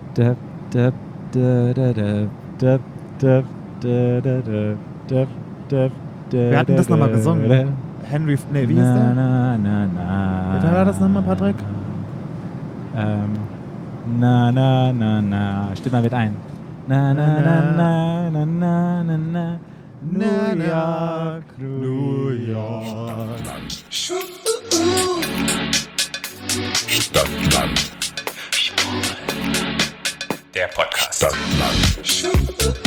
Wir hatten das nochmal gesungen. Henry, nee, wie hieß der? Wie war das nochmal, Patrick? Stimmt mal mit ein. New York, New York. Stadtland. Der Podcast. Stadtland. Stadtland.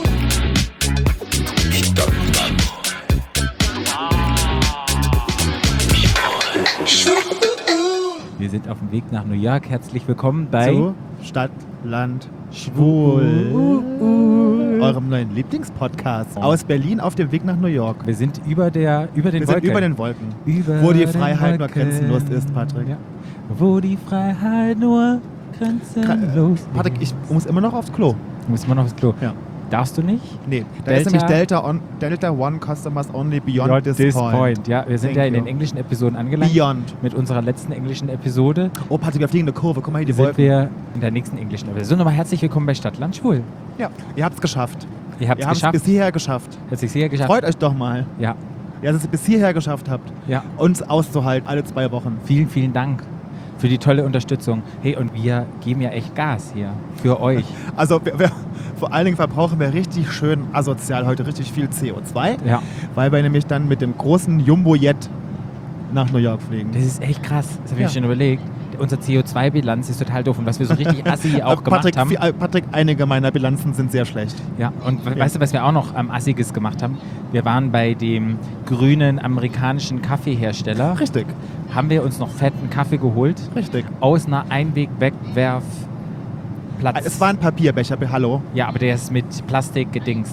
Wir sind auf dem Weg nach New York. Herzlich willkommen bei zu Stadt, Land, Schwul. Eurem neuen Lieblingspodcast aus Berlin auf dem Weg nach New York. Wir sind über den Wolken. Sind über den Wolken. Wo die Freiheit nur grenzenlos ist, Patrick. Ja. Wo die Freiheit nur grenzenlos ist. Patrick, ich muss immer noch aufs Klo. Du musst immer noch aufs Klo. Ja. Darfst du nicht? Nee, da ist nämlich Delta One Customers Only Beyond this point. Ja, wir sind in den englischen Episoden angelangt. Beyond. Mit unserer letzten englischen Episode. Oh, Patrick, wir fliegen eine Kurve. Guck mal hier, die sind Wolken. wir in der nächsten englischen Episode. So, nochmal herzlich willkommen bei Stadt, Land, Schwul. Ja, ihr habt es geschafft. Ihr habt es geschafft. bis hierher geschafft. Freut euch doch mal. Ja. Ja, dass ihr es bis hierher geschafft habt. Ja. Uns auszuhalten, alle 2 Wochen. Vielen, vielen Dank für die tolle Unterstützung. Hey, und wir geben ja echt Gas hier für euch. Also vor allen Dingen verbrauchen wir richtig schön asozial heute richtig viel CO2, weil wir nämlich dann mit dem großen Jumbo-Jet nach New York fliegen. Das ist echt krass, das habe ich schon überlegt. Unsere CO2-Bilanz ist total doof und was wir so richtig assi auch gemacht haben. Patrick, einige meiner Bilanzen sind sehr schlecht. Ja, und weißt du, was wir auch noch Assiges gemacht haben? Wir waren bei dem grünen amerikanischen Kaffeehersteller. Richtig. Haben wir uns noch fetten Kaffee geholt. Richtig. Aus einer Einweg-Wegwerfplatz. Es war ein Papierbecher, hallo. Ja, aber der ist mit Plastik gedingst.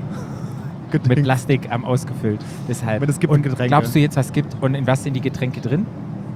Mit Plastik ausgefüllt. Deshalb. Es gibt Getränke. Glaubst du jetzt, was gibt und in was sind die Getränke drin?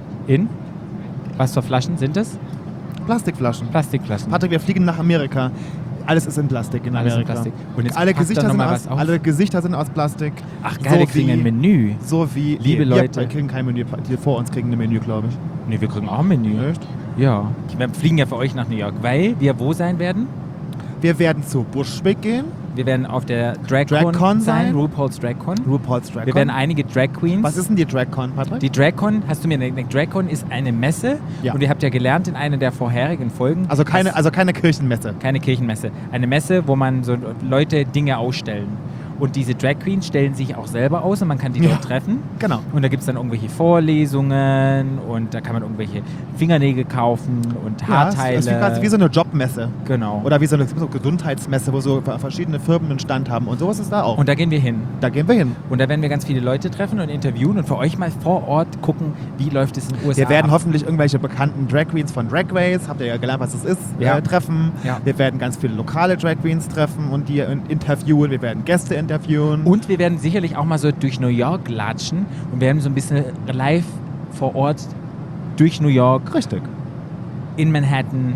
Was für Flaschen sind es? Plastikflaschen. Patrick, wir fliegen nach Amerika. Alles ist in Plastik in Amerika. Alles in Plastik. Und jetzt alle Gesichter sind aus Plastik. Ach geil, wir kriegen ein Menü. So wie... Liebe Leute. Wir kriegen kein Menü. Die vor uns kriegen ein Menü, glaube ich. Nee, wir kriegen auch ein Menü. Echt? Ja. Wir fliegen ja für euch nach New York, weil wir wo sein werden? Wir werden zu Bushwick gehen. Wir werden auf der DragCon sein. RuPaul's DragCon. Wir werden einige Drag Queens. Was ist denn die DragCon, Patrick? Die DragCon, DragCon ist eine Messe. Ja. Und ihr habt ja gelernt in einer der vorherigen Folgen. Also keine Kirchenmesse. Keine Kirchenmesse. Eine Messe, wo man so Leute Dinge ausstellen. Und diese Drag Queens stellen sich auch selber aus und man kann die dort treffen. Genau. Und da gibt es dann irgendwelche Vorlesungen und da kann man irgendwelche Fingernägel kaufen und Haarteile. Das ist quasi wie so eine Jobmesse. Genau. Oder wie so eine Gesundheitsmesse, wo so verschiedene Firmen einen Stand haben. Und sowas ist da auch. Und da gehen wir hin. Und da werden wir ganz viele Leute treffen und interviewen und für euch mal vor Ort gucken, wie läuft es in den USA. Wir werden hoffentlich irgendwelche bekannten Drag Queens von Drag Race, habt ihr ja gelernt, was das ist, treffen. Ja. Wir werden ganz viele lokale Drag Queens treffen und die interviewen. Wir werden Gäste interviewen. Und wir werden sicherlich auch mal so durch New York latschen und werden so ein bisschen live vor Ort durch New York. Richtig. In Manhattan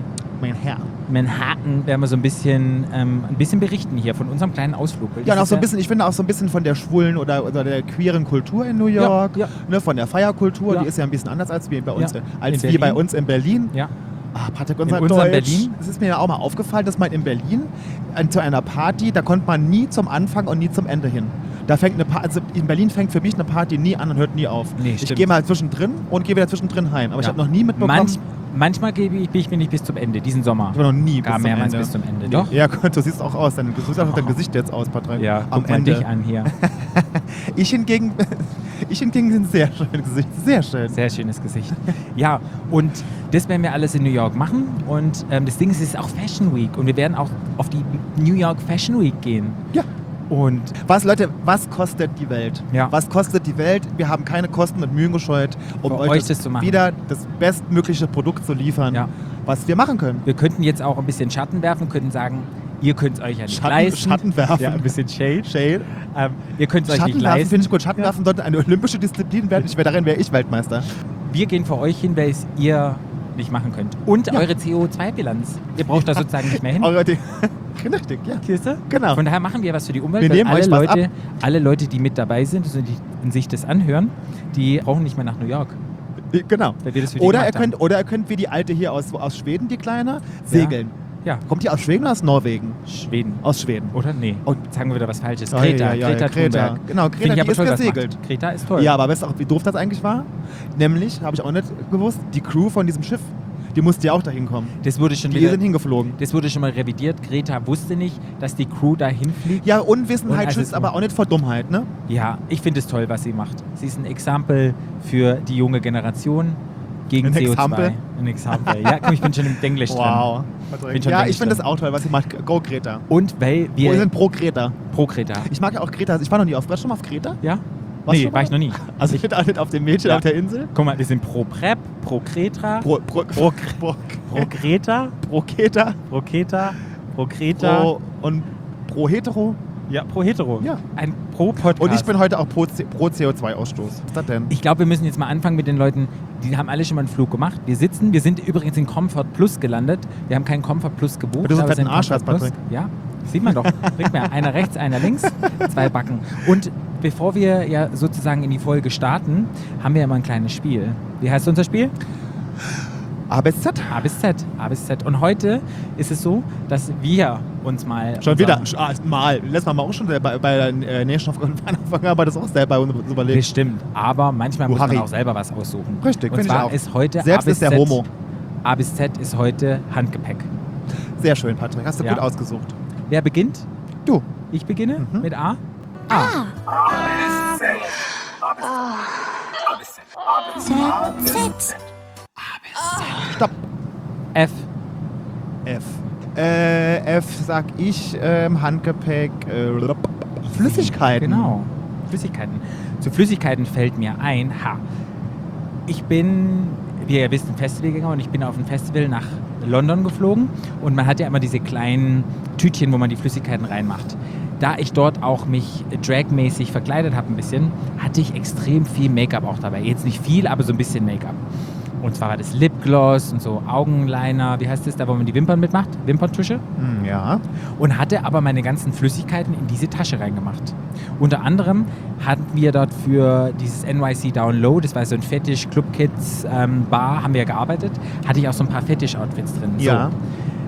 werden wir so ein bisschen berichten hier von unserem kleinen Ausflug. Ja, und auch so ein bisschen, ich finde auch so ein bisschen von der schwulen oder der queeren Kultur in New York, ne, von der Feierkultur, die ist ja ein bisschen anders als bei uns in Berlin. Ja. Patrick, unser Deutsch. Es ist mir ja auch mal aufgefallen, dass man in Berlin zu einer Party, da konnte man nie zum Anfang und nie zum Ende hin. In Berlin fängt für mich eine Party nie an und hört nie auf. Nee, ich gehe mal zwischendrin und gehe wieder zwischendrin heim. Aber ich habe noch nie mitbekommen... Manchmal bin ich nicht bis zum Ende, diesen Sommer. Ich war noch nie gar mehrmals bis zum Ende. Doch? Ja, du siehst auch aus. Du siehst auch dein Gesicht jetzt aus, Patrick. Ja, guck mal dich an hier. Ich hingegen bin sehr schönes Gesicht. Sehr schön. Sehr schönes Gesicht. Ja, und das werden wir alles in New York machen. Und das Ding ist, es ist auch Fashion Week. Und wir werden auch auf die New York Fashion Week gehen. Ja. Und was kostet die Welt? Ja. Was kostet die Welt? Wir haben keine Kosten und Mühen gescheut, um euch das zu machen. Wieder das bestmögliche Produkt zu liefern, was wir machen können. Wir könnten jetzt auch ein bisschen Schatten werfen, könnten sagen, ihr könnt es euch ja nicht leisten. Schatten werfen. Ja, ein bisschen Shade. Ihr könnt es euch nicht leisten. Schattenwerfen finde ich gut. Schattenwerfen sollte eine olympische Disziplin werden. Darin wäre ich Weltmeister. Wir gehen für euch hin, weil es ihr nicht machen könnt. Und eure CO2-Bilanz. Ihr braucht da sozusagen nicht mehr hin. Richtig, ja. Siehst du? Genau. Von daher machen wir was für die Umwelt. Wir nehmen alle Leute, die mit dabei sind und die sich das anhören, die brauchen nicht mehr nach New York. Genau. Weil wir das für die Oder ihr könnt wie die Alte hier aus Schweden, die Kleine, segeln. Ja. Kommt die aus Schweden oder aus Norwegen? Schweden. Aus Schweden. Oder? Nee. Oh, sagen wir wieder was Falsches. Ja, Greta. ja, Greta Thunberg. Genau, Finde Greta, ich die aber ist toll, was gesegelt. macht. Greta ist toll. Ja, aber weißt du auch, wie doof das eigentlich war? Nämlich, habe ich auch nicht gewusst, die Crew von diesem Schiff, die musste ja auch dahin kommen. Das wurde schon Die wieder, sind hingeflogen. das wurde schon mal revidiert. Greta wusste nicht, dass die Crew dahin fliegt. Ja, Unwissenheit Und also schützt aber auch nicht vor Dummheit, ne? Ja, ich finde es toll, was sie macht. Sie ist ein Exempel für die junge Generation gegen Ein CO2. Exempel? Ein Exempel. Ja, komm, ich bin schon im Englisch Wow. Bin schon Ja, Englisch ich finde drin. das auch toll, was sie macht. Go Greta. Und weil Wir wir... sind pro Greta. pro Greta. Ich mag ja auch Greta. Ich war noch nie auf. Warst du schon mal auf Greta? Ja? Warst du Nee, schon war mal? ich noch nie. Also ich bin auch nicht auf dem Mädchen Ja. auf der Insel. Guck mal, wir sind pro PrEP, pro Greta, Pro Greta, pro Greta. pro Keta, pro Greta. Und pro Hetero. Ja, pro Hetero. Ja. Ein pro Podcast. Und ich bin heute auch pro CO2-Ausstoß. Was ist das denn? Ich glaube, wir müssen jetzt mal anfangen mit den Leuten, die haben alle schon mal einen Flug gemacht. Wir sind übrigens in Comfort Plus gelandet. Wir haben keinen Comfort Plus gebucht. Weil du so einen aber fetten sind Arsch hast, Comfort Plus. Patrick. Ja, sieht man doch. Bringt mir einer rechts, einer links, 2 Backen. Und bevor wir ja sozusagen in die Folge starten, haben wir ja mal ein kleines Spiel. Wie heißt unser Spiel? A bis Z. A bis Z. A bis Z. Und heute ist es so, dass wir uns mal... Schon wieder. Mal. Letztes Mal auch schon bei der nächsten Anfang, aber das auch selber uns überlegt. Bestimmt. Aber manchmal Du muss man Harry. auch selber was aussuchen. Richtig, Und finde ich zwar auch. ist heute Selbst A bis ist der Z. Homo. A bis Z ist heute Handgepäck. Sehr schön, Patrick. Hast du Ja. gut ausgesucht. Wer beginnt? Du. Ich beginne Mhm. mit A. A. Stopp. F. F. F sag ich, Handgepäck, Flüssigkeiten. Genau. Flüssigkeiten. Zu Flüssigkeiten fällt mir ein H. Ich bin, wie ihr wisst, ein Festivalgänger und ich bin auf ein Festival nach London geflogen und man hat ja immer diese kleinen Tütchen, wo man die Flüssigkeiten reinmacht. Da ich dort auch mich dragmäßig verkleidet habe ein bisschen, hatte ich extrem viel Make-up auch dabei. Jetzt nicht viel, aber so ein bisschen Make-up. Und zwar war das Lipgloss und so Augenliner, wie heißt das, da wo man die Wimpern mitmacht? Wimperntusche. Ja. Und hatte aber meine ganzen Flüssigkeiten in diese Tasche reingemacht. Unter anderem hatten wir dort für dieses NYC Down Low, das war so ein Fetish Club Kids Bar, haben wir gearbeitet, hatte ich auch so ein paar Fetish-Outfits drin. Ja. So.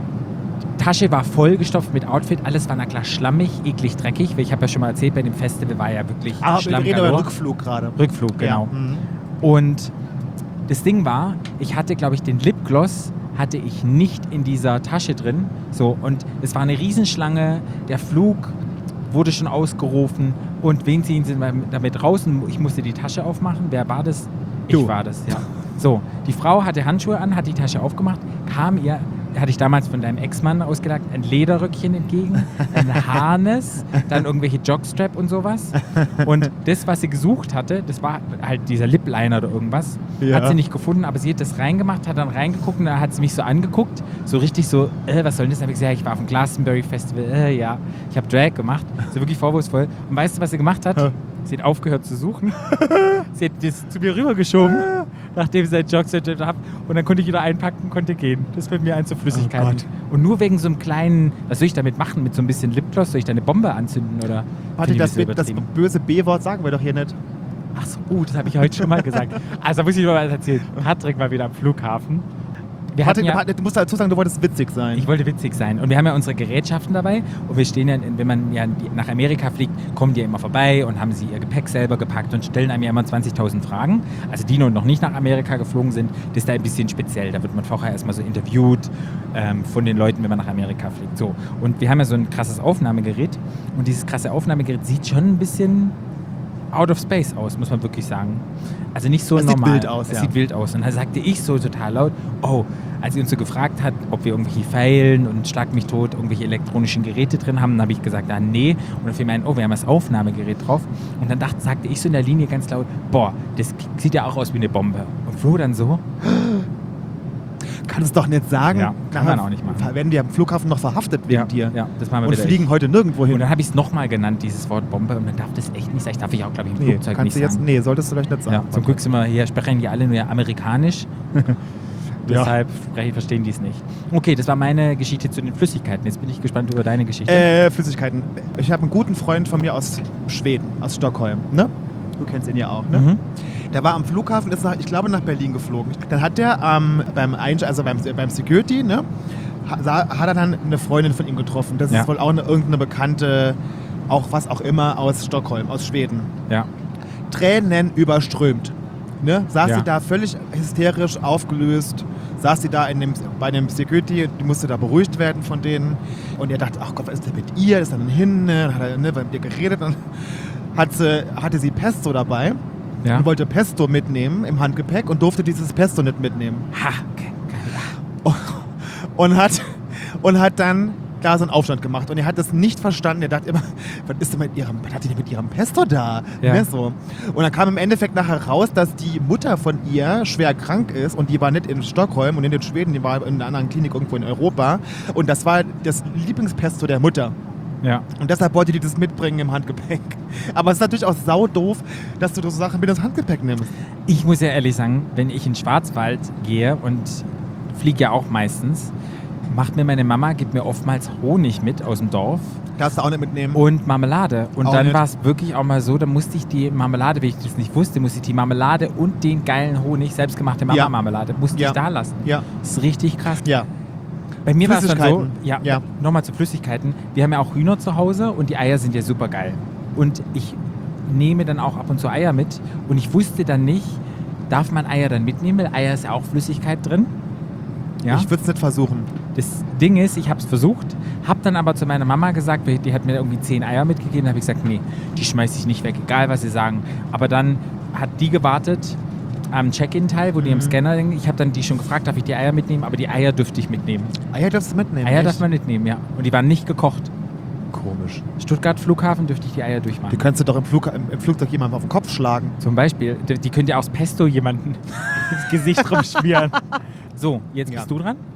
Tasche war vollgestopft mit Outfit, alles war na klar schlammig, eklig, dreckig, weil ich habe ja schon mal erzählt, bei dem Festival war ja wirklich Aber wir Schlamm reden über den galore. Rückflug gerade. Rückflug, genau. Ja. Mhm. Und das Ding war, ich hatte, glaube ich, den Lipgloss hatte ich nicht in dieser Tasche drin. So, und es war eine Riesenschlange, der Flug wurde schon ausgerufen und wen ziehen sie damit draußen? Ich musste die Tasche aufmachen. Wer war das? Ich Du. war das, ja. So, die Frau hatte Handschuhe an, hat die Tasche aufgemacht, kam ihr, hatte ich damals von deinem Ex-Mann ausgedacht, ein Lederröckchen entgegen, ein Harness, dann irgendwelche Jockstrap und sowas. Und das, was sie gesucht hatte, das war halt dieser Lip-Liner oder irgendwas, Ja. hat sie nicht gefunden, aber sie hat das reingemacht, hat dann reingeguckt und dann hat sie mich so angeguckt, so richtig so, was soll denn das? Dann habe ich gesagt, ich war auf dem Glastonbury Festival, ja, ich habe Drag gemacht, so wirklich vorwurfsvoll. Und weißt du, was sie gemacht hat? Ja. Sie hat aufgehört zu suchen. Sie hat das zu mir rübergeschoben, nachdem sie ein Jogset hat. Und dann konnte ich wieder einpacken, konnte gehen. Das fällt mir ein zu Flüssigkeiten. Oh Gott. Und nur wegen so einem kleinen, was soll ich damit machen? Mit so ein bisschen Lipgloss? Soll ich da eine Bombe anzünden? Oder Patrick, finde ich das böse B-Wort sagen wir doch hier nicht. Ach so, das habe ich heute schon mal gesagt. Also muss ich mal was erzählen. Patrick war wieder am Flughafen. Wir hatten Patrick, du musst dazu sagen, du wolltest witzig sein. Ich wollte witzig sein. Und wir haben ja unsere Gerätschaften dabei. Und wir stehen ja, wenn man ja nach Amerika fliegt, kommen die ja immer vorbei und haben sie ihr Gepäck selber gepackt und stellen einem ja immer 20.000 Fragen. Also die noch nicht nach Amerika geflogen sind, das ist da ein bisschen speziell. Da wird man vorher erstmal so interviewt von den Leuten, wenn man nach Amerika fliegt. So. Und wir haben ja so ein krasses Aufnahmegerät. Und dieses krasse Aufnahmegerät sieht schon ein bisschen out of space aus, muss man wirklich sagen. Also nicht so Es sieht normal. wild aus, Es ja. sieht wild aus. Und da sagte ich so total laut, als sie uns so gefragt hat, ob wir irgendwelche Feilen und Schlag mich tot, irgendwelche elektronischen Geräte drin haben, dann habe ich gesagt, nee. Und dann fiel mir ein, wir haben das Aufnahmegerät drauf. Und dann sagte ich so in der Linie ganz laut, das sieht ja auch aus wie eine Bombe. Und Flo dann so, Kannst du doch nicht sagen. Ja, kann man auch nicht machen. Werden wir am Flughafen noch verhaftet wegen dir. Ja, das machen wir Und wieder. fliegen heute nirgendwo hin. Und dann habe ich es nochmal genannt, dieses Wort Bombe. Und dann darf das echt nicht sein. Ich darf ich auch, glaube ich, im Nee, Flugzeug kannst nicht du jetzt, sagen. nee, solltest du vielleicht nicht sagen. Ja, zum Glück sind wir hier, sprechen die alle nur amerikanisch. Deshalb verstehen die es nicht. Okay, das war meine Geschichte zu den Flüssigkeiten. Jetzt bin ich gespannt über deine Geschichte. Flüssigkeiten. Ich habe einen guten Freund von mir aus Schweden, aus Stockholm. Ne? Du kennst ihn ja auch, ne? Mhm. Der war am Flughafen, ist ich glaube nach Berlin geflogen. Dann hat der beim Security, ne, hat er dann eine Freundin von ihm getroffen. Das ist wohl auch irgendeine Bekannte, auch was auch immer, aus Stockholm, aus Schweden. Ja. Tränen überströmt. Ne? Saß sie da völlig hysterisch aufgelöst, saß sie da bei dem Security, die musste da beruhigt werden von denen. Und er dachte, ach Gott, was ist denn mit ihr? Ist dann hin? Dann hat er mit ihr geredet. Dann hatte sie Pesto dabei und wollte Pesto mitnehmen im Handgepäck und durfte dieses Pesto nicht mitnehmen. Ha, okay. Und hat dann da so einen Aufstand gemacht. Und er hat das nicht verstanden. Er dachte immer, was hat die denn mit ihrem Pesto da? Ja. Ne, so. Und dann kam im Endeffekt nachher raus, dass die Mutter von ihr schwer krank ist und die war nicht in Stockholm und nicht in Schweden, die war in einer anderen Klinik irgendwo in Europa. Und das war das Lieblingspesto der Mutter. Ja. Und deshalb wollte die das mitbringen im Handgepäck. Aber es ist natürlich auch saudoof, dass du so Sachen mit ins Handgepäck nimmst. Ich muss ja ehrlich sagen, wenn ich in den Schwarzwald gehe und fliege ja auch meistens, macht mir meine Mama, gibt mir oftmals Honig mit aus dem Dorf. Darfst du auch nicht mitnehmen. Und Marmelade. Und auch dann nicht. war es wirklich auch mal so, da musste ich die Marmelade, wenn ich das nicht wusste, musste ich die Marmelade und den geilen Honig, selbstgemachte Mama-Marmelade, musste ich da lassen. Ja. Das ist richtig krass. Ja. Bei mir war es dann so, ja. Nochmal zu Flüssigkeiten. Wir haben ja auch Hühner zu Hause und die Eier sind ja super geil. Und ich nehme dann auch ab und zu Eier mit und ich wusste dann nicht, darf man Eier dann mitnehmen, weil Eier ist ja auch Flüssigkeit drin. Ja? Ich würde es nicht versuchen. Das Ding ist, ich habe es versucht, habe dann aber zu meiner Mama gesagt, die hat mir irgendwie 10 Eier mitgegeben, da habe ich gesagt, nee, die schmeiße ich nicht weg, egal was sie sagen. Aber dann hat die gewartet am Check-in-Teil, wo die am Scanner denken. Ich habe dann die schon gefragt, darf ich die Eier mitnehmen, aber die Eier dürfte ich mitnehmen. Eier darfst du mitnehmen? Eier darf man mitnehmen, ja. Und die waren nicht gekocht. Komisch. Stuttgart Flughafen dürfte ich die Eier durchmachen. Die könntest du doch im Flugzeug jemandem auf den Kopf schlagen. Zum Beispiel, die könnt ihr aus Pesto jemanden ins Gesicht rumschmieren. So, jetzt bist du dran.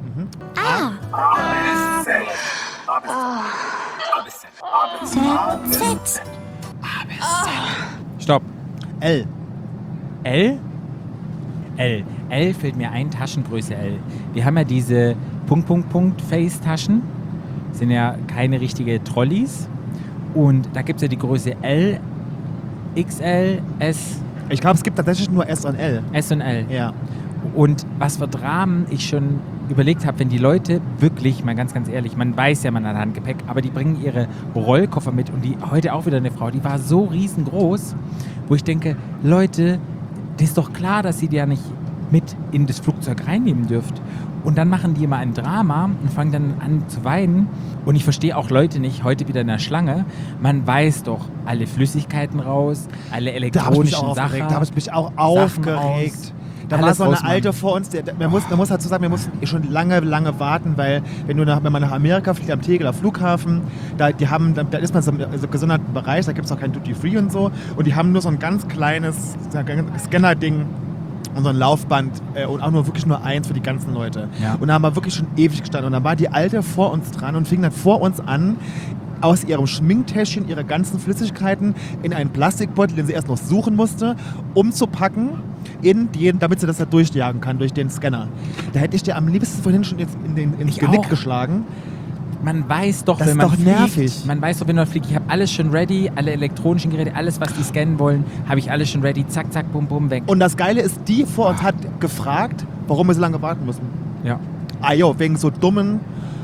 Stopp. L. L? L. L fällt mir ein, Taschengröße L. Wir haben ja diese Face-Taschen. Sind ja keine richtige Trolleys. Und da gibt es ja die Größe L, XL, S. Ich glaube, es gibt tatsächlich nur S und L. S und L. Ja. Und was für Dramen ich schon überlegt habe, wenn die Leute wirklich, mal ganz, ganz ehrlich, man weiß ja, man hat Handgepäck, aber die bringen ihre Rollkoffer mit und die heute auch wieder eine Frau, die war so riesengroß, wo ich denke, Leute, das ist doch klar, dass ihr die ja nicht mit in das Flugzeug reinnehmen dürft. Und dann machen die immer ein Drama und fangen dann an zu weinen. Und ich verstehe auch Leute nicht, heute wieder in der Schlange. Man weiß doch alle Flüssigkeiten raus, alle elektronischen Sachen. Da habe ich mich auch aufgeregt. Da war so eine Alte vor uns, man muss dazu sagen, wir mussten schon lange warten, weil wenn man nach Amerika fliegt, am Tegeler Flughafen, da ist man so im gesonderten Bereich, da gibt es auch kein Duty Free und so, und die haben nur so ein ganz kleines Scanner-Ding und so ein Laufband und auch wirklich nur eins für die ganzen Leute. Ja. Und da haben wir wirklich schon ewig gestanden und dann war die Alte vor uns dran und fing dann vor uns an, aus ihrem Schminktäschchen ihre ganzen Flüssigkeiten in einen Plastikbeutel, den sie erst noch suchen musste, umzupacken, damit sie das da durchjagen kann, durch den Scanner. Da hätte ich dir am liebsten vorhin schon ins Genick geschlagen. Man weiß doch, das wenn man ist doch fliegt, nervig. Man weiß doch, wenn man fliegt, ich habe alles schon ready, alle elektronischen Geräte, alles, was die scannen wollen, habe ich alles schon ready, zack, zack, bum, bum, weg. Und das Geile ist, die vor uns hat gefragt, warum wir so lange warten müssen. Ja. Ah jo, wegen so dummen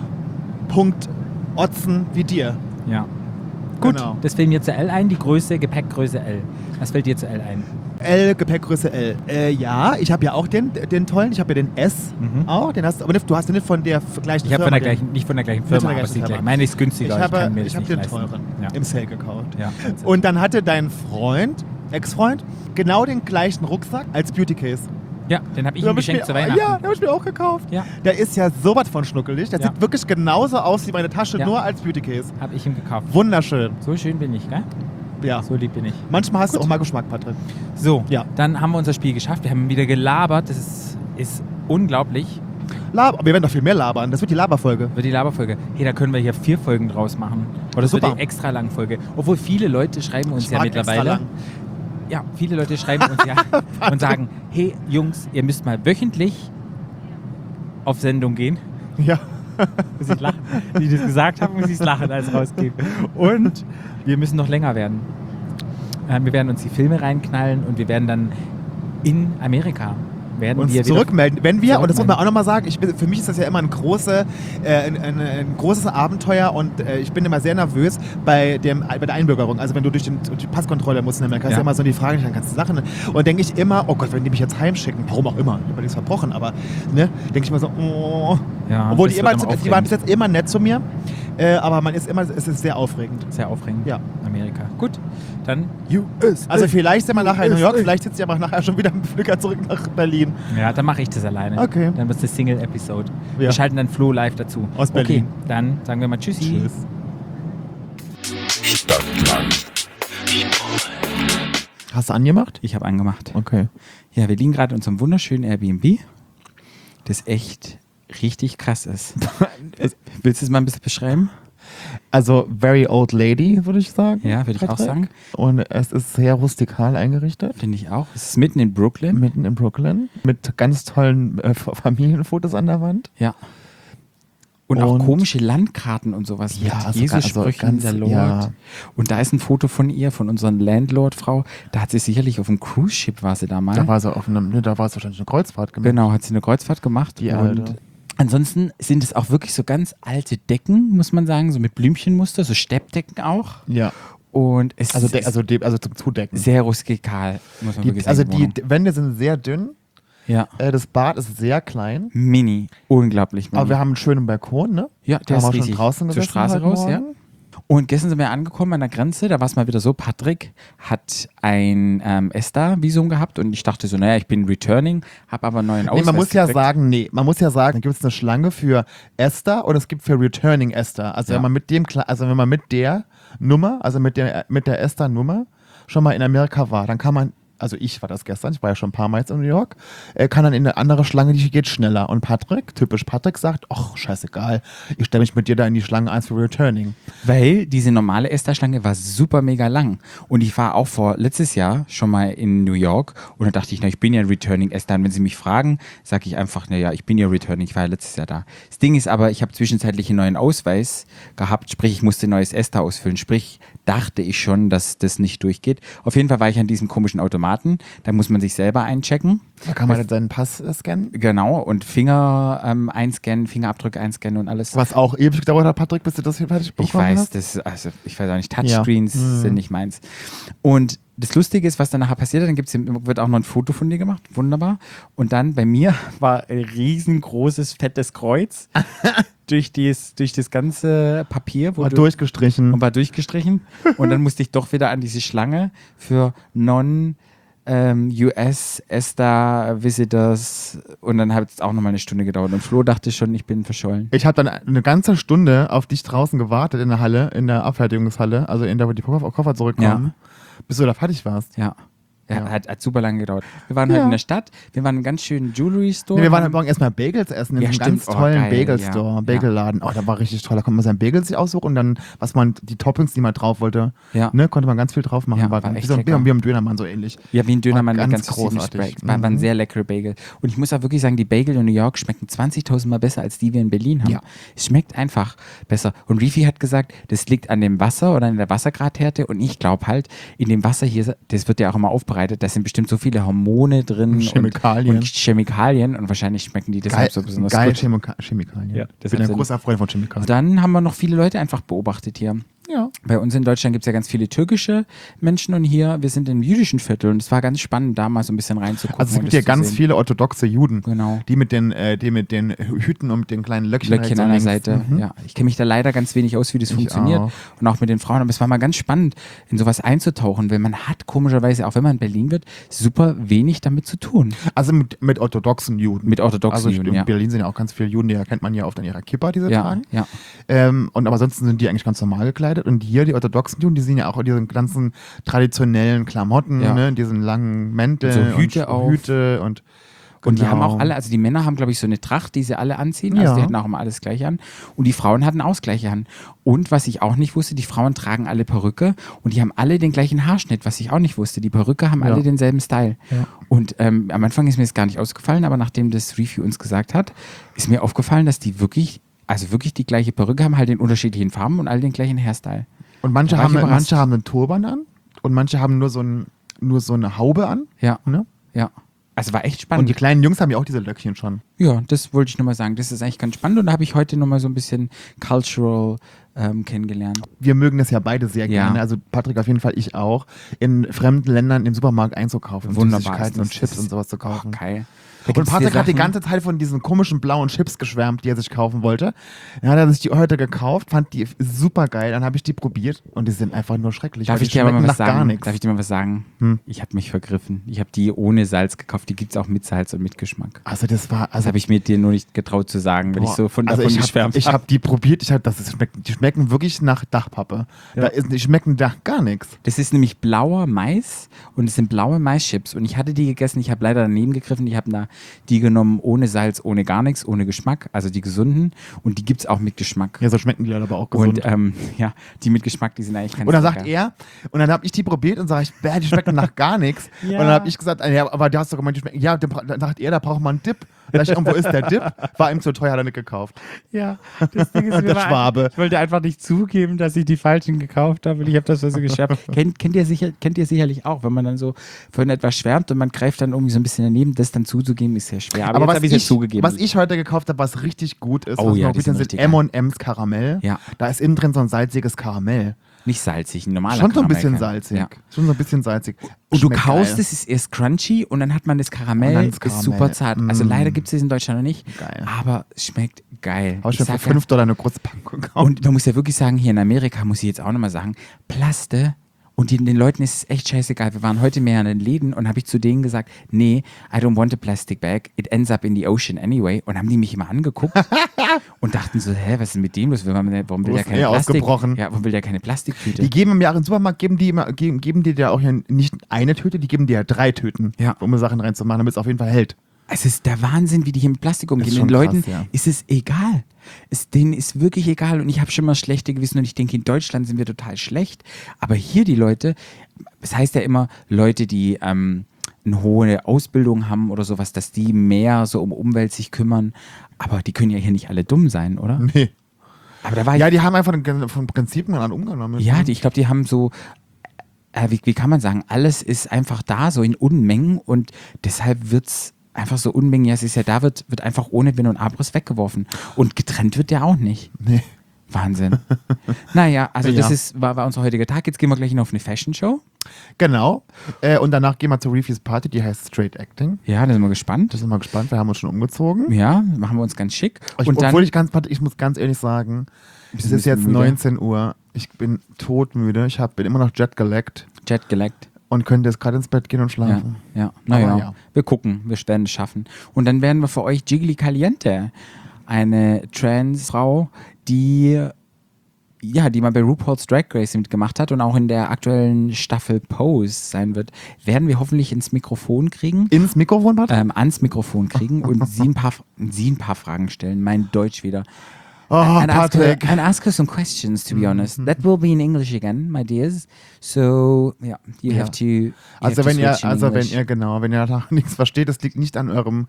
Otzen wie dir. Ja. Gut, Genau. das fällt mir zu L ein, die Gepäckgröße L. Was fällt dir zu L ein? L, Gepäckgröße L. Ja, ich habe ja auch den tollen, ich habe ja den S auch, den hast du, aber du hast den nicht von der gleichen Ich habe Firma. nicht von der gleichen Firma, aber sie gleich. Meine ist günstiger, Ich habe kann mir das nicht den leisten. teuren im Sale gekauft. Ja. Und dann hatte dein Ex-Freund, genau den gleichen Rucksack als Beauty Case. Ja, den habe ich ihm geschenkt zu Weihnachten. Ja, den habe ich mir auch gekauft. Ja. Der ist ja sowas von schnuckelig. Der sieht wirklich genauso aus wie meine Tasche, Ja. nur als Beauty Case. Habe ich ihm gekauft. Wunderschön. So schön bin ich, gell? Ja. So lieb bin ich. Manchmal hast du auch mal Geschmack, Patrick. So, Ja. dann haben wir unser Spiel geschafft. Wir haben wieder gelabert. Das ist unglaublich. Wir werden doch viel mehr labern. Das wird die Laberfolge. Wird die Laberfolge. Hey, da können wir hier 4 Folgen draus machen. Oder das wird Super. eine extra lange Folge. Obwohl viele Leute schreiben uns ja mag extra mittlerweile. lang. Ja, viele Leute schreiben uns ja und sagen, hey Jungs, ihr müsst mal wöchentlich auf Sendung gehen. Ja. Muss ich lachen. Wie die das gesagt haben, muss ich lachen, als rausgehen. Und wir müssen noch länger werden. Wir werden uns die Filme reinknallen und wir werden dann in Amerika werden uns wir zurückmelden. Wenn wir, und das muss man zurückmelden. auch nochmal sagen, für mich ist das ja immer ein großes Abenteuer und ich bin immer sehr nervös bei der Einbürgerung. Also wenn du durch die Passkontrolle musst in Amerika, hast du immer so die Frage, dann ganze Sachen. Und denke ich immer, oh Gott, wenn die mich jetzt heimschicken, warum auch immer, ich habe nichts verbrochen, aber ne, denke ich immer so, oh. Ja, Obwohl das die wird immer waren bis jetzt immer nett zu mir, aber es ist sehr aufregend. Sehr aufregend. Ja. Amerika. Gut, dann Also vielleicht sind wir nachher in New York, vielleicht sitzt ihr aber nachher schon wieder im Flieger zurück nach Berlin. Ja, dann mache ich das alleine. Okay. Dann wird es eine Single-Episode. Ja. Wir schalten dann Flo live dazu. Aus Berlin. Okay, dann sagen wir mal Tschüssi. Tschüss. Stadtland. Hast du angemacht? Ich habe angemacht. Okay. Ja, wir liegen gerade in unserem wunderschönen Airbnb, das echt richtig krass ist. Willst du es mal ein bisschen beschreiben? Also very old lady, würde ich sagen. Ja, würde ich auch sagen. Und es ist sehr rustikal eingerichtet. Finde ich auch. Es ist mitten in Brooklyn. Mitten in Brooklyn. Mit ganz tollen Familienfotos an der Wand. Ja. Und auch Und- komische Landkarten und sowas. Ja, mit also Jesus-Sprüchen, ganz- der Lord. ja. Und da ist ein Foto von ihr, von unserer Landlord-Frau. Da hat sie sicherlich auf einem Cruise-Ship, war sie da mal. Da war sie wahrscheinlich eine Kreuzfahrt gemacht. Genau, hat sie eine Kreuzfahrt gemacht. Die und alte. ansonsten sind es auch wirklich so ganz alte Decken, muss man sagen, so mit Blümchenmuster, so Steppdecken auch. Ja. Und es Also ist zum Zudecken. sehr rustikal, muss man wirklich sagen. Also die Wohnung. Wände sind sehr dünn. Ja, Das Bad ist sehr klein. mini, unglaublich mini. Aber wir haben einen schönen Balkon, ne? Ja, Da der haben ist wir schon riesig. draußen Zur gesessen Straße heute raus, ja. Morgen. Und gestern sind wir angekommen an der Grenze, da war es mal wieder so, Patrick hat ein ESTA-Visum gehabt und ich dachte so, naja, ich bin Returning, habe aber einen neuen Ausweis Man muss ja gekriegt. sagen, da gibt es eine Schlange für ESTA und es gibt für Returning ESTA. Also Ja. wenn man mit der Nummer, also mit der ESTA-Nummer schon mal in Amerika war, dann kann man, also ich war das gestern, ich war ja schon ein paar Mal jetzt in New York, kann dann in eine andere Schlange, die geht schneller. Und typisch Patrick sagt, ach, scheißegal, ich stelle mich mit dir da in die Schlange 1 für Returning. Weil diese normale ESTA-Schlange war super mega lang. Und ich war auch letztes Jahr schon mal in New York und da dachte ich, na, ich bin ja Returning ESTA. Und wenn sie mich fragen, sage ich einfach, naja, ich bin ja Returning, ich war ja letztes Jahr da. Das Ding ist aber, ich habe zwischenzeitlich einen neuen Ausweis gehabt, sprich, ich musste ein neues ESTA ausfüllen. Sprich, dachte ich schon, dass das nicht durchgeht. Auf jeden Fall war ich an diesem komischen Automaten. Da muss man sich selber einchecken. Da kann man dann seinen Pass scannen. Genau, und Finger einscannen, Fingerabdrücke einscannen und alles. Was auch ewig gedauert hat, Patrick, bis du das hier fertig bekommen hast. Ich weiß auch nicht, Touchscreens sind nicht meins. Und das Lustige ist, was dann nachher passiert, dann wird auch noch ein Foto von dir gemacht, wunderbar. Und dann bei mir war ein riesengroßes, fettes Kreuz durch das ganze Papier. War durchgestrichen. Und war durchgestrichen. Und dann musste ich doch wieder an diese Schlange für US ESTA Visitors und dann hat es auch nochmal eine Stunde gedauert. Und Flo dachte schon, ich bin verschollen. Ich habe dann eine ganze Stunde auf dich draußen gewartet in der Halle, in der Abfertigungshalle, also in der, wo die Koffer zurückkommen, bis du da fertig warst. Ja. Ja. Hat super lange gedauert. Wir waren halt in der Stadt, wir waren in einem ganz schönen Jewelry Store. Nee, wir waren heute Morgen erstmal Bagels essen in Ja, einem stimmt. ganz tollen Geil, Bagel-Store, ja. Bagelladen. Oh, da war richtig toll. Da konnte man seinen Bagel sich aussuchen und dann, die Toppings, die man drauf wollte, Ja. ne, konnte man ganz viel drauf machen. Ja, war war echt wie so, lecker. wie am Dönermann so ähnlich. Ja, wie ein Dönermann, War der ganz ganz großartig. großartig. War ein sehr leckere Bagel. Und ich muss auch wirklich sagen, die Bagel in New York schmecken 20.000 Mal besser, als die wir in Berlin haben. Ja. Es schmeckt einfach besser. Und Rifi hat gesagt, das liegt an dem Wasser oder an der Wassergradhärte. Und ich glaube halt, in dem Wasser hier, das wird ja auch immer aufbereitet, da sind bestimmt so viele Hormone drin Chemikalien. und Chemikalien und wahrscheinlich schmecken die deshalb so besonders geil gut. Chemikalien. Ja, Ich bin ein großer Freund von Chemikalien. Dann haben wir noch viele Leute einfach beobachtet hier. Ja. Bei uns in Deutschland gibt es ja ganz viele türkische Menschen und hier, wir sind im jüdischen Viertel und es war ganz spannend, da mal so ein bisschen reinzugucken. Also es und gibt das hier zu ganz sehen. viele orthodoxe Juden, Genau. die mit den Hüten und mit den kleinen Löckchen Löckchen so an der links. Seite. Mhm. Ja, ich kenne mich da leider ganz wenig aus, wie das funktioniert. auch. Und auch mit den Frauen. Aber es war mal ganz spannend, in sowas einzutauchen, weil man hat komischerweise, auch wenn man in Berlin wird, super wenig damit zu tun. Also mit orthodoxen Juden. Mit orthodoxen also Juden, in ja. Berlin sind ja auch ganz viele Juden, die erkennt man ja oft an ihrer Kippa, die sie Ja, tragen. ja. Und aber ansonsten sind die eigentlich ganz normal gekleidet. Und hier, die orthodoxen Juden, die sehen ja auch in diesen ganzen traditionellen Klamotten, Ja. ne, diesen langen Mäntel Und so Hüte auf. Hüte und Und die genau. haben auch alle, also die Männer haben, glaube ich, so eine Tracht, die sie alle anziehen. Also Ja. die hatten auch immer alles gleich an. Und die Frauen hatten auch das gleiche an. Und was ich auch nicht wusste, die Frauen tragen alle Perücke und die haben alle den gleichen Haarschnitt, was ich auch nicht wusste. Die Perücke haben alle denselben Style. Ja. Und am Anfang ist mir das gar nicht ausgefallen, aber nachdem das Review uns gesagt hat, ist mir aufgefallen, dass die wirklich die gleiche Perücke haben, halt in unterschiedlichen Farben und alle den gleichen Hairstyle. Und manche Da war ich haben, überrascht. einen Turban an und manche haben nur so eine Haube an. Ja, Ne? ja. Also war echt spannend. Und die kleinen Jungs haben ja auch diese Löckchen schon. Ja, das wollte ich nochmal sagen. Das ist eigentlich ganz spannend und da habe ich heute nochmal so ein bisschen cultural kennengelernt. Wir mögen das ja beide sehr gerne. Also Patrick auf jeden Fall, ich auch. In fremden Ländern im Supermarkt einzukaufen. Wunderbar. Süßigkeiten und Chips und sowas zu kaufen. Geil. Und Patrick hat die ganze Zeit von diesen komischen blauen Chips geschwärmt, die er sich kaufen wollte. Dann hat er sich die heute gekauft, fand die super geil. Dann habe ich die probiert und die sind einfach nur schrecklich. Darf ich dir mal was sagen? Ich habe mich vergriffen. Ich habe die ohne Salz gekauft. Die gibt es auch mit Salz und mit Geschmack. Also das habe ich mir dir nur nicht getraut zu sagen, weil ich so davon geschwärmt habe. Ich habe die probiert. Die schmecken wirklich nach Dachpappe. Ja. Die schmecken nach gar nichts. Das ist nämlich blauer Mais und es sind blaue Maischips. Und ich hatte die gegessen. Ich habe leider daneben gegriffen. Ich habe da die genommen ohne Salz, ohne gar nichts, ohne Geschmack, also die gesunden. Und die gibt es auch mit Geschmack. Ja, so schmecken die dann aber auch gesund. Und die mit Geschmack, die sind eigentlich ganz Und dann sagt er, und dann habe ich die probiert und sage ich, die schmecken nach gar nichts. Ja. Und dann habe ich gesagt, ja, aber du hast doch gemeint, die schmecken. Ja, dann sagt er, da braucht man einen Dip. Da ich, wo ist der Dip? War ihm zu teuer, hat er nicht gekauft. Ja, das Ding ist der Schwabe. Ich wollte einfach nicht zugeben, dass ich die falschen gekauft habe und ich habe das so geschärft. kennt ihr sicherlich auch, wenn man dann so von etwas schwärmt und man greift dann irgendwie so ein bisschen daneben, das dann zuzugeben, ist sehr schwer. Aber was ich heute gekauft habe, was richtig gut ist, sind M&M's Karamell. Ja. Da ist innen drin so ein salziges Karamell. Nicht salzig, ein normaler Schon so ein Karamell. bisschen salzig. Ja. Schon so ein bisschen salzig. Und du kaust es, ist erst crunchy und dann hat man das Karamell, ist super zart. Also leider gibt es das in Deutschland noch nicht, aber es schmeckt geil. Habe ich schon für $5 eine große Packung gekauft. Und man muss ja wirklich sagen, hier in Amerika, muss ich jetzt auch nochmal sagen, Plaste. Und den Leuten ist es echt scheißegal. Wir waren heute mehr in den Läden und habe ich zu denen gesagt, nee, I don't want a plastic bag. It ends up in the ocean anyway. Und haben die mich immer angeguckt und dachten so, was ist mit dem los? Warum will der keine Plastik? Ja, warum will der keine Plastiktüte? Die geben im Jahr im Supermarkt, geben die dir auch nicht eine Tüte, die geben dir 3 Tüten, um Sachen reinzumachen, damit es auf jeden Fall hält. Es ist der Wahnsinn, wie die hier mit Plastik umgehen. Den Leuten ist es egal. Denen ist wirklich egal. Und ich habe schon mal schlechte Gewissen und ich denke, in Deutschland sind wir total schlecht. Aber hier die Leute, es heißt ja immer, Leute, die eine hohe Ausbildung haben oder sowas, dass die mehr so um Umwelt sich kümmern. Aber die können ja hier nicht alle dumm sein, oder? Nee. Aber da war die haben einfach von Prinzipien an umgenommen. Ja, ich glaube, die haben so... wie kann man sagen? Alles ist einfach da, so in Unmengen. Und deshalb wird es einfach so Unmengen, es ist ja da, wird einfach ohne Wenn und Abriss weggeworfen. Und getrennt wird der auch nicht. Nee. Wahnsinn. Naja, also das war unser heutiger Tag. Jetzt gehen wir gleich noch auf eine Fashion-Show. Genau. Und danach gehen wir zur Refuse Party, die heißt Straight Acting. Ja, da sind wir gespannt. Wir haben uns schon umgezogen. Ja, machen wir uns ganz schick. Ich muss ganz ehrlich sagen, es ist jetzt 19 Uhr. Ich bin todmüde. Ich bin immer noch jetgelaggt. Und könnte jetzt gerade ins Bett gehen und schlafen. Naja, wir gucken, wir werden es schaffen. Und dann werden wir für euch Jiggly Caliente, eine Trans-Frau, die mal bei RuPaul's Drag Race mitgemacht hat und auch in der aktuellen Staffel Pose sein wird, werden wir hoffentlich ins Mikrofon kriegen. Ins Mikrofon, ans Mikrofon kriegen und sie ein paar Fragen stellen. Mein Deutsch wieder. And ask her some questions, to be honest. That will be in English again, my dears. So, you have to. Wenn ihr da nichts versteht, das liegt nicht an eurem,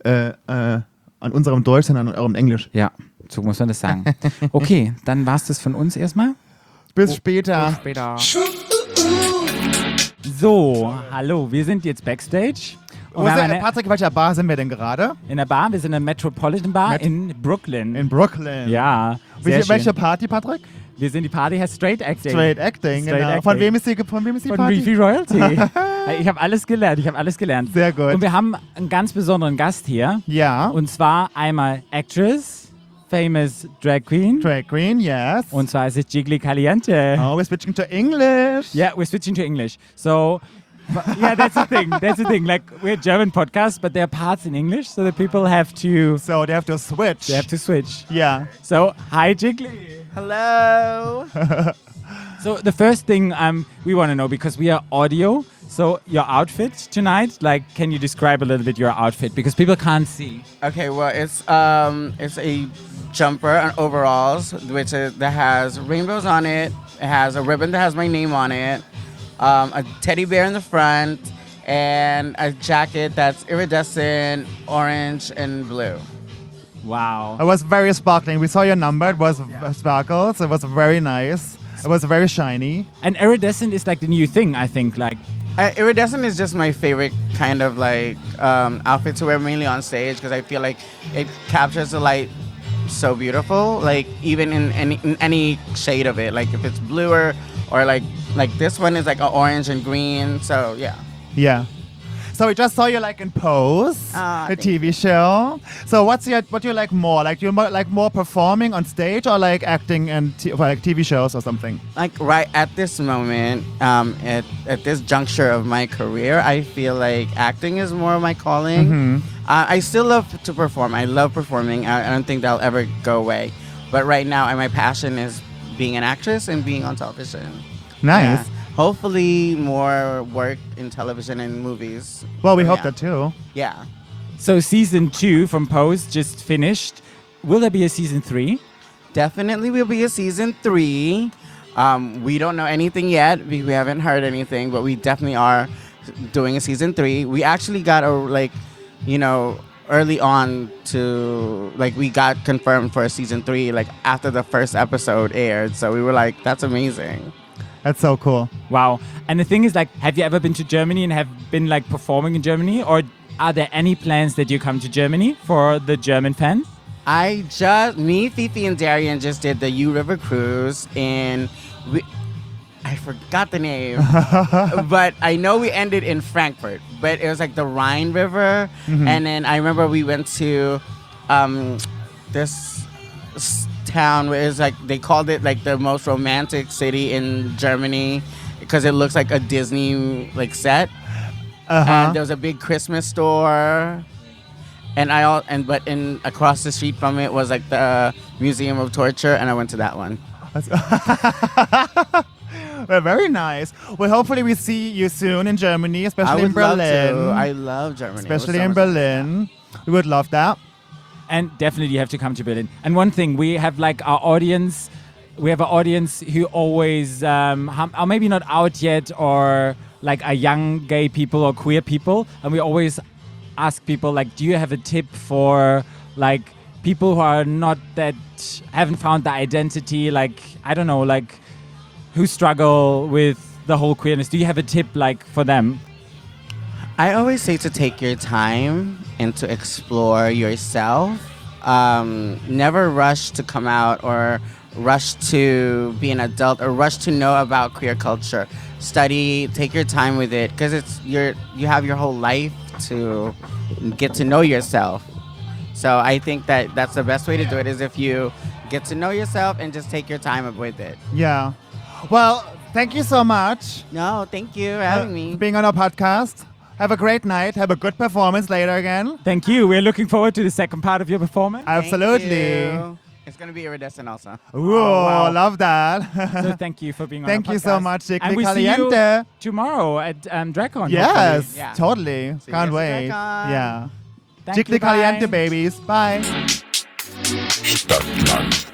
an unserem Deutsch, sondern an eurem Englisch. Ja, so muss man das sagen. Okay, dann war's das von uns erstmal. Bis später. Bis später. So, hallo, wir sind jetzt Backstage. Patrick, welcher Bar sind wir denn gerade? In der Bar, wir sind in der Metropolitan Bar in Brooklyn. In Brooklyn. Ja. Welche Party, Patrick? Wir sind die Party, heißt Straight Acting. Straight Acting, genau. Von wem ist die Party? Von Reefy Royalty. Ich habe alles gelernt. Sehr gut. Und wir haben einen ganz besonderen Gast hier. Ja. Und zwar einmal Actress, famous Drag Queen. Drag Queen, yes. Und zwar ist es Jiggly Caliente. Oh, we're switching to English. Yeah, we're switching to English. So... yeah, that's the thing. Like, we're a German podcast, but there are parts in English, so the people have to... So they have to switch. Yeah. So, hi, Jiggly. Hello. So, the first thing we want to know, because we are audio, so your outfit tonight, like, can you describe a little bit your outfit? Because people can't see. Okay, well, it's a jumper and overalls, that has rainbows on it. It has a ribbon that has my name on it. A teddy bear in the front, and a jacket that's iridescent orange and blue. Wow. It was very sparkling. We saw your number. It was sparkles. It was very nice. It was very shiny. And iridescent is like the new thing, I think. Like, Iridescent is just my favorite kind of like outfit to wear, mainly on stage, because I feel like it captures the light so beautiful, like even in any shade of it, like if it's bluer or like this one is like an orange and green. So yeah. Yeah. So we just saw you like in Pose, the TV show. So what do you like more? Like do you like more performing on stage or like acting and like TV shows or something? Like right at this moment, at this juncture of my career, I feel like acting is more of my calling. Mm-hmm. I still love to perform. I love performing. I don't think that'll ever go away. But right now, my passion is being an actress and being on television. Nice. Yeah. Hopefully more work in television and movies. Well, we So, hope yeah. that too. Yeah. So season 2 from Pose just finished. Will there be a season 3? Definitely will be a season 3. We don't know anything yet. We haven't heard anything, but we definitely are doing a season 3. We actually got early on to we got confirmed for a season 3 after the first episode aired. So we were like, that's amazing. That's so cool. Wow. And the thing is, have you ever been to Germany and have been performing in Germany? Or are there any plans that you come to Germany for the German fans? Me, Fifi, and Darian just did the U River cruise, and I forgot the name, but I know we ended in Frankfurt. But it was the Rhine River, and then I remember we went to this town where it's they called it the most romantic city in Germany because it looks like a Disney set. And there was a big Christmas store. And but across the street from it was the Museum of Torture, and I went to that one. Well, very nice. Well, hopefully we see you soon in Germany, especially in Berlin. I love Germany. Especially in Berlin. We would love that. And definitely you have to come to Berlin. And one thing, we have our audience. We have an audience who always are maybe not out yet, or are young gay people or queer people, and we always ask people do you have a tip for people who are not haven't found the identity, I don't know, who struggle with the whole queerness? Do you have a tip for them? I always say to take your time and to explore yourself. Never rush to come out or rush to be an adult or rush to know about queer culture. Study, take your time with it, because you have your whole life to get to know yourself. So I think that's the best way to do it, is if you get to know yourself and just take your time with it. Yeah. Well, thank you so much. No, thank you for having me. For being on our podcast. Have a great night. Have a good performance later again. Thank you. We're looking forward to the second part of your performance. Absolutely. Thank you. It's going to be iridescent also. Ooh, wow. Love that. So thank you for being on Thank our you podcast. so much, Chickly And we Caliente. see you tomorrow at DragCon. Yes, Yeah. totally. See you Can't guys at wait. DragCon. Yeah. Thank Chickly you, bye. Caliente, babies. Bye. Stadtland.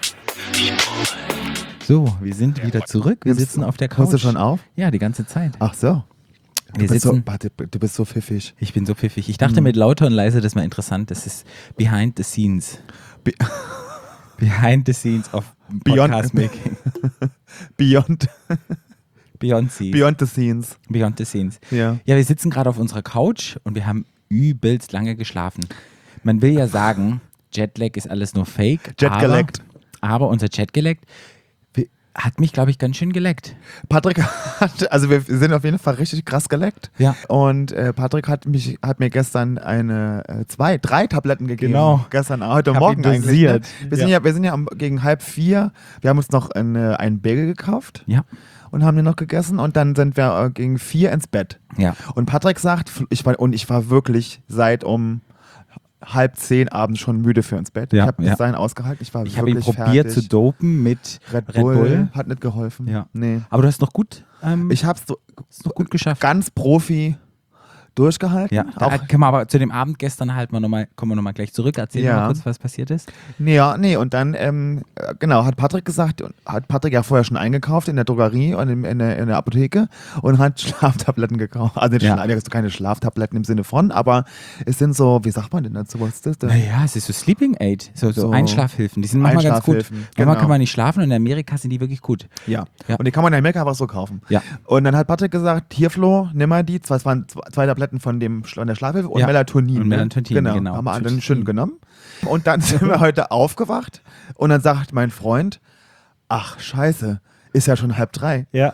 So, wir sind wieder zurück. Wir sitzen auf der Couch. Hörst du schon auf? Ja, die ganze Zeit. Ach so. Wir sitzen. Du bist so pfiffig. Ich bin so pfiffig. Ich dachte mit lauter und leise, das ist mal interessant. Das ist behind the scenes. Behind the scenes of podcast making. Beyond Beyond the scenes. Beyond the scenes. Ja. Ja, wir sitzen gerade auf unserer Couch und wir haben übelst lange geschlafen. Man will ja sagen, Jetlag ist alles nur Fake. Jet geleckt. Aber unser Jet geleckt hat mich, glaube ich, ganz schön geleckt. Patrick also wir sind auf jeden Fall richtig krass geleckt. Ja. Und Patrick hat mir gestern 3 Tabletten gegeben. Genau. Gestern, heute Hab Morgen ihn eigentlich. dosiert. Ne? Wir sind ja gegen 3:30. Wir haben uns noch einen Bagel gekauft. Ja. Und haben den noch gegessen. Und dann sind wir gegen 4 ins Bett. Ja. Und Patrick sagt, ich war wirklich seit um 9:30 abends schon müde für ins Bett. Ja, Ich habe bis dahin ausgehalten. Ich habe ihn wirklich probiert fertig. zu dopen mit Red Bull. Hat nicht geholfen. Ja. Nee. Aber du hast noch gut, Ich habe es noch gut geschafft. ganz Profi durchgehalten. Ja, da können wir aber zu dem Abend gestern halt kommen wir nochmal gleich zurück. Erzähl mal kurz, was passiert ist. Und dann, hat Patrick gesagt, hat Patrick ja vorher schon eingekauft in der Drogerie und in der Apotheke und hat Schlaftabletten gekauft. Also keine Schlaftabletten im Sinne von, aber es sind so, wie sagt man denn dazu? Was ist das denn? Naja, es ist so Sleeping Aid, so Einschlafhilfen. Die sind manchmal ganz gut. Manchmal kann man nicht schlafen und in Amerika sind die wirklich gut. Ja. Und die kann man in Amerika einfach so kaufen. Ja. Und dann hat Patrick gesagt, hier Flo, nimm mal die. Es waren 2 Tabletten von der Schlafhilfe und Melatonin. Und Melatonin, genau. Haben wir dann schön genommen. Und dann sind wir heute aufgewacht und dann sagt mein Freund, ach scheiße, ist ja schon 2:30. Ja.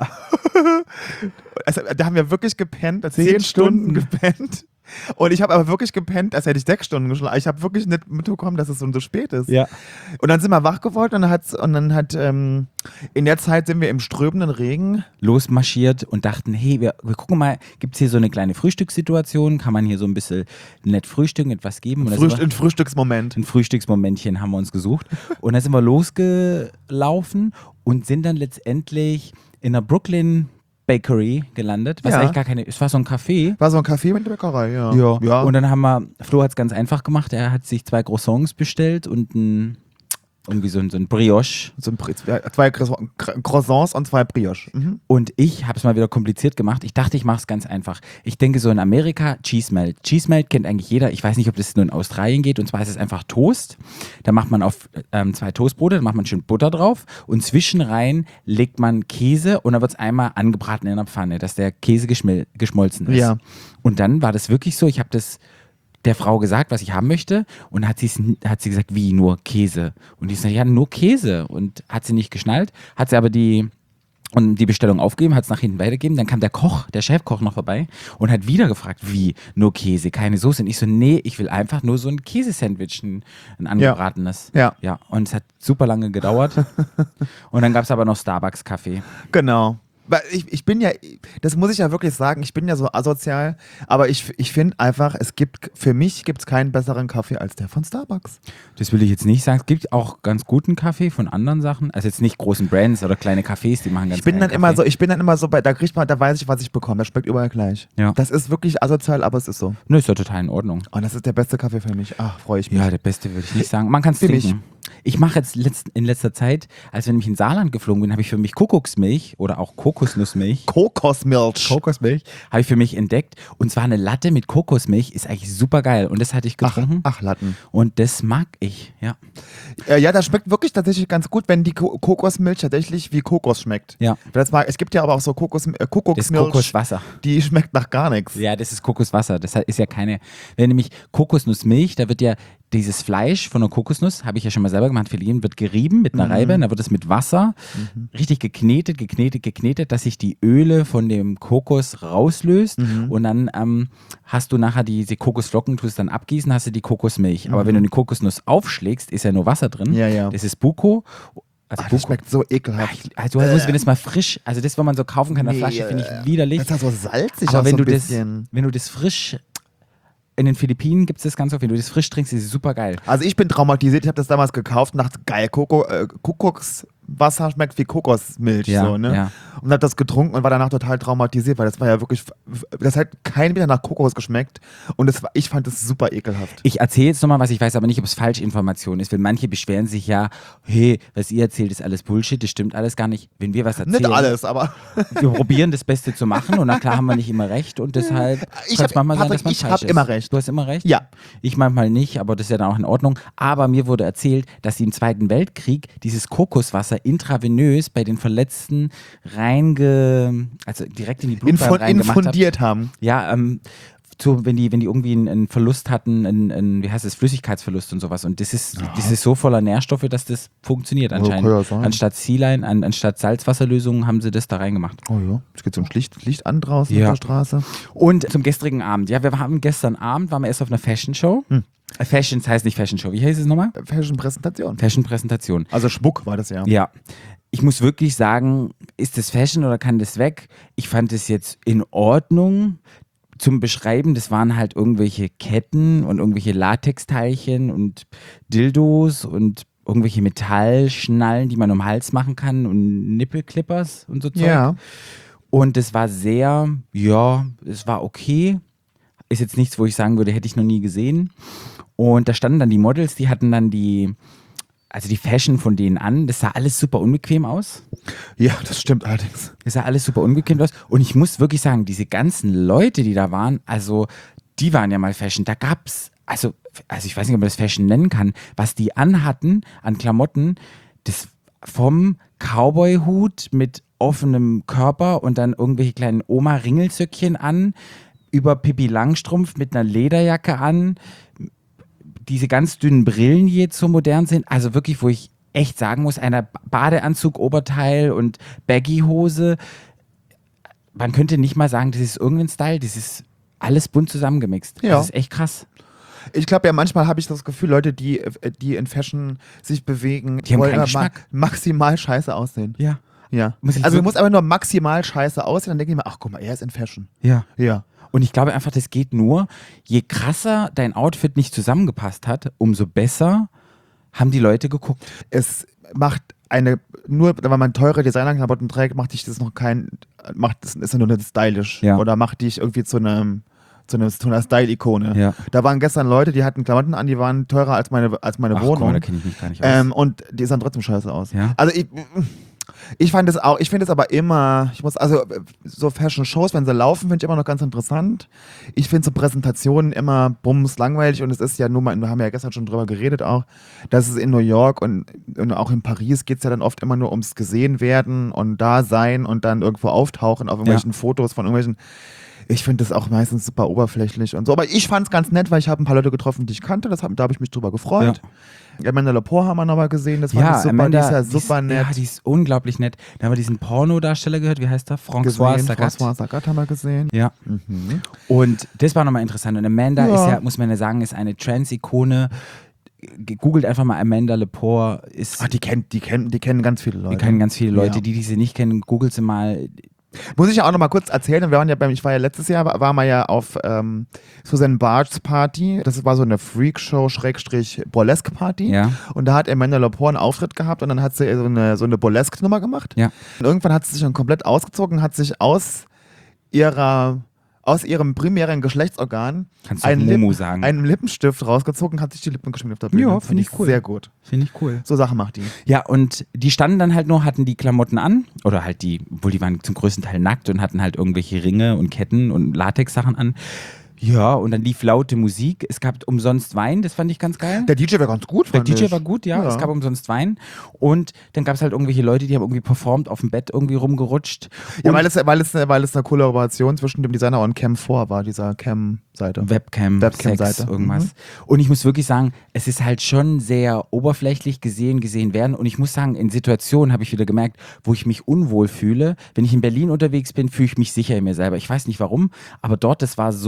Also, da haben wir wirklich gepennt, 10 Stunden gepennt. Und ich habe aber wirklich gepennt, als hätte ich 6 Stunden geschlafen. Ich habe wirklich nicht mitbekommen, dass es so spät ist. Ja. Und dann sind wir wach geworden und dann hat in der Zeit sind wir im strömenden Regen losmarschiert und dachten, hey, wir gucken mal, gibt es hier so eine kleine Frühstückssituation? Kann man hier so ein bisschen nett frühstücken, etwas geben? Ein Frühstücksmoment. Ein Frühstücksmomentchen haben wir uns gesucht. Und dann sind wir losgelaufen und sind dann letztendlich in der Brooklyn Bakery gelandet, was eigentlich gar keine, es war so ein Café. War so ein Café mit der Bäckerei, ja. Ja. Und dann Flo hat es ganz einfach gemacht, er hat sich 2 Croissants bestellt und irgendwie so ein Brioche. 2 Croissants und 2 Brioche. Mhm. Und ich habe es mal wieder kompliziert gemacht. Ich dachte, ich mache es ganz einfach. Ich denke so in Amerika, Cheese Melt. Cheese Melt kennt eigentlich jeder. Ich weiß nicht, ob das nur in Australien geht. Und zwar ist es einfach Toast. Da macht man auf 2 Toastbrote, da macht man schön Butter drauf. Und zwischenrein legt man Käse und dann wird es einmal angebraten in der Pfanne, dass der Käse geschmolzen ist. Ja. Und dann war das wirklich so, ich habe das der Frau gesagt, was ich haben möchte und hat sie gesagt, wie, nur Käse? Und ich sagte, ja, nur Käse. Und hat sie nicht geschnallt, hat sie aber die Bestellung aufgegeben, hat es nach hinten weitergegeben. Dann kam der Chefkoch noch vorbei und hat wieder gefragt, wie, nur Käse, keine Soße. Und ich so, nee, ich will einfach nur so ein Käsesandwich, ein angebratenes. Ja. Und es hat super lange gedauert. Und dann gab es aber noch Starbucks-Kaffee. Genau. Ich bin ja, das muss ich ja wirklich sagen, ich bin ja so asozial, aber ich finde einfach, für mich gibt es keinen besseren Kaffee als der von Starbucks. Das will ich jetzt nicht sagen. Es gibt auch ganz guten Kaffee von anderen Sachen, also jetzt nicht großen Brands oder kleine Cafés, die machen ganz guten Kaffee. Ich bin dann immer so, da weiß ich, was ich bekomme, das schmeckt überall gleich. Ja. Das ist wirklich asozial, aber es ist so. Nö, ist ja total in Ordnung. Und das ist der beste Kaffee für mich. Ach, freue ich mich. Ja, der beste würde ich nicht sagen. Man kann es trinken. Ich mache jetzt in letzter Zeit, als wenn ich in Saarland geflogen bin, habe ich für mich Kokosmilch oder auch Kokosnussmilch. Kokosmilch habe ich für mich entdeckt. Und zwar eine Latte mit Kokosmilch ist eigentlich super geil. Und das hatte ich getrunken. Ach Latten. Und das mag ich, ja. Ja, das schmeckt wirklich tatsächlich ganz gut, wenn die Kokosmilch tatsächlich wie Kokos schmeckt. Ja. Es gibt ja aber auch so Kokosmilch. Das ist Kokoswasser. Die schmeckt nach gar nichts. Ja, das ist Kokoswasser. Das ist ja keine, wenn nämlich Kokosnussmilch, da wird ja dieses Fleisch von der Kokosnuss, habe ich ja schon mal selber gemacht, wird gerieben mit einer Reibe, dann wird es mit Wasser richtig geknetet, dass sich die Öle von dem Kokos rauslöst und dann hast du nachher diese Kokosflocken, tust es dann abgießen, hast du die Kokosmilch. Aber wenn du eine Kokosnuss aufschlägst, ist ja nur Wasser drin. Ja. Das ist Buko. Also das schmeckt so ekelhaft. Also wenn das mal frisch, also das, was man so kaufen kann in der Flasche, finde ich widerlich. Das ist ja so salzig. Aber wenn so du das frisch, in den Philippinen gibt es das ganz oft, wenn du das frisch trinkst, ist es super geil. Also ich bin traumatisiert, ich habe das damals gekauft und dachte, geil, Kuckuckswasser schmeckt wie Kokosmilch. Ja, so, ne? ja. Und habe das getrunken und war danach total traumatisiert, weil das war ja wirklich, das hat kein Meter nach Kokos geschmeckt und ich fand das super ekelhaft. Ich erzähle jetzt nochmal was, ich weiß aber nicht, ob es Falschinformation ist, weil manche beschweren sich ja, hey, was ihr erzählt, ist alles Bullshit, das stimmt alles gar nicht. Wenn wir was erzählen, nicht alles, aber wir probieren das Beste zu machen und na klar haben wir nicht immer recht und deshalb kann es manchmal sein, dass man falsch ist. Ich habe immer recht. Du hast immer recht? Ja. Ich manchmal nicht, aber das ist ja dann auch in Ordnung. Aber mir wurde erzählt, dass sie im Zweiten Weltkrieg dieses Kokoswasser intravenös bei den Verletzten also direkt in die Blutbahn reingemacht infundiert haben. Ja, so, wenn die irgendwie einen Verlust hatten, wie heißt es, Flüssigkeitsverlust und sowas. Und das ist so voller Nährstoffe, dass das funktioniert anscheinend. Ja, sein. Anstatt Salzwasserlösungen haben sie das da reingemacht. Oh ja, es geht so ein Licht an draußen auf der Straße. Und zum gestrigen Abend. Ja, waren wir erst auf einer Fashion-Show. Fashions heißt nicht Fashion-Show. Wie heißt es nochmal? Fashion-Präsentation. Also Schmuck war das ja. Ja. Ich muss wirklich sagen, ist das Fashion oder kann das weg? Ich fand es jetzt in Ordnung. Zum Beschreiben, das waren halt irgendwelche Ketten und irgendwelche Latexteilchen und Dildos und irgendwelche Metallschnallen, die man um den Hals machen kann und Nippelclippers und so Zeug. Ja. Und es war es war okay. ist jetzt nichts, wo ich sagen würde, hätte ich noch nie gesehen. Und da standen dann die Models, die hatten dann die Fashion von denen an. Das sah alles super unbequem aus. Ja, das stimmt allerdings. Das sah alles super unbequem aus. Und ich muss wirklich sagen, diese ganzen Leute, die da waren, also die waren ja mal Fashion. Da gab's, also ich weiß nicht, ob man das Fashion nennen kann, was die anhatten an Klamotten, das vom Cowboy-Hut mit offenem Körper und dann irgendwelche kleinen Oma-Ringelsöckchen an, über Pippi Langstrumpf mit einer Lederjacke an, diese ganz dünnen Brillen, die jetzt so modern sind, also wirklich, wo ich echt sagen muss, einer Badeanzug, Oberteil und Baggy-Hose, man könnte nicht mal sagen, das ist irgendein Style, das ist alles bunt zusammengemixt. Ja. Das ist echt krass. Ich glaube ja, manchmal habe ich das Gefühl, Leute, die in Fashion sich bewegen, Die haben wollen keinen immer Geschmack. maximal scheiße aussehen. Ja. Ja. Muss ich Also du wirklich- musst aber nur maximal scheiße aussehen, dann denke ich mir, ach guck mal, er ist in Fashion. Ja. Ja. Und ich glaube einfach, das geht nur, je krasser dein Outfit nicht zusammengepasst hat, umso besser haben die Leute geguckt. Es macht nur wenn man teure Designerklamotten trägt, macht dich das noch ist ja nur nicht stylisch. Ja. Oder macht dich irgendwie zu einer Style-Ikone. Ja. Da waren gestern Leute, die hatten Klamotten an, die waren teurer als meine Ach, Wohnung. guck mal, da kenne ich mich gar nicht aus. Und die sahen trotzdem scheiße aus. Ja. Also ich finde es aber immer, so Fashion-Shows, wenn sie laufen, finde ich immer noch ganz interessant. Ich finde so Präsentationen immer bums langweilig und es ist ja nur mal, wir haben ja gestern schon drüber geredet auch, dass es in New York und auch in Paris geht es ja dann oft immer nur ums gesehen werden und da sein und dann irgendwo auftauchen auf irgendwelchen Fotos von irgendwelchen. Ich finde das auch meistens super oberflächlich und so. Aber ich fand es ganz nett, weil ich habe ein paar Leute getroffen, die ich kannte. Da habe ich mich drüber gefreut. Amanda Lepore haben wir nochmal gesehen. Das fand ich super. Amanda, die ist ja super nett. Ja, die ist unglaublich nett. Da haben wir diesen Pornodarsteller gehört, wie heißt der? François Sagat. François Sagat haben wir gesehen. Ja. Und das war nochmal interessant. Und Amanda Ja. ist ja, muss man ja sagen, ist eine Trans-Ikone. Googelt einfach mal Amanda Lepore. Die kennen ganz viele Leute. Die kennen ganz viele Leute. Ja. Die sie nicht kennen, googelt sie mal. Muss ich ja auch noch mal kurz erzählen, ich war ja letztes Jahr, waren wir ja auf Susan Bart's Party, das war so eine Freakshow-Burlesque-Party Ja. und da hat Amanda Lepore einen Auftritt gehabt und dann hat sie so eine Burlesque-Nummer gemacht Ja. und irgendwann hat sie sich dann komplett ausgezogen, hat sich aus ihrem primären Geschlechtsorgan Kannst du Momo sagen. einen Lippenstift rausgezogen, hat sich die Lippen geschminkt auf der Bühne. Ja, Fand finde ich cool. Sehr gut. Finde ich cool. So Sachen macht die. Ja, und die standen dann halt nur, hatten die Klamotten an, oder halt obwohl die waren zum größten Teil nackt und hatten halt irgendwelche Ringe und Ketten und Latexsachen an. Ja, und dann lief laute Musik. Es gab umsonst Wein, das fand ich ganz geil. Der DJ war ganz gut, Der fand DJ ich. war gut, ja. Es gab umsonst Wein. Und dann gab es halt irgendwelche Leute, die haben irgendwie performt, auf dem Bett irgendwie rumgerutscht. Ja, Und weil es eine Kollaboration zwischen dem Designer und Cam4 war, dieser Cam-Seite. Webcam-Seite, Seite. irgendwas. Und ich muss wirklich sagen, es ist halt schon sehr oberflächlich gesehen werden. Und ich muss sagen, in Situationen habe ich wieder gemerkt, wo ich mich unwohl fühle. Wenn ich in Berlin unterwegs bin, fühle ich mich sicher in mir selber. Ich weiß nicht warum, aber dort, es war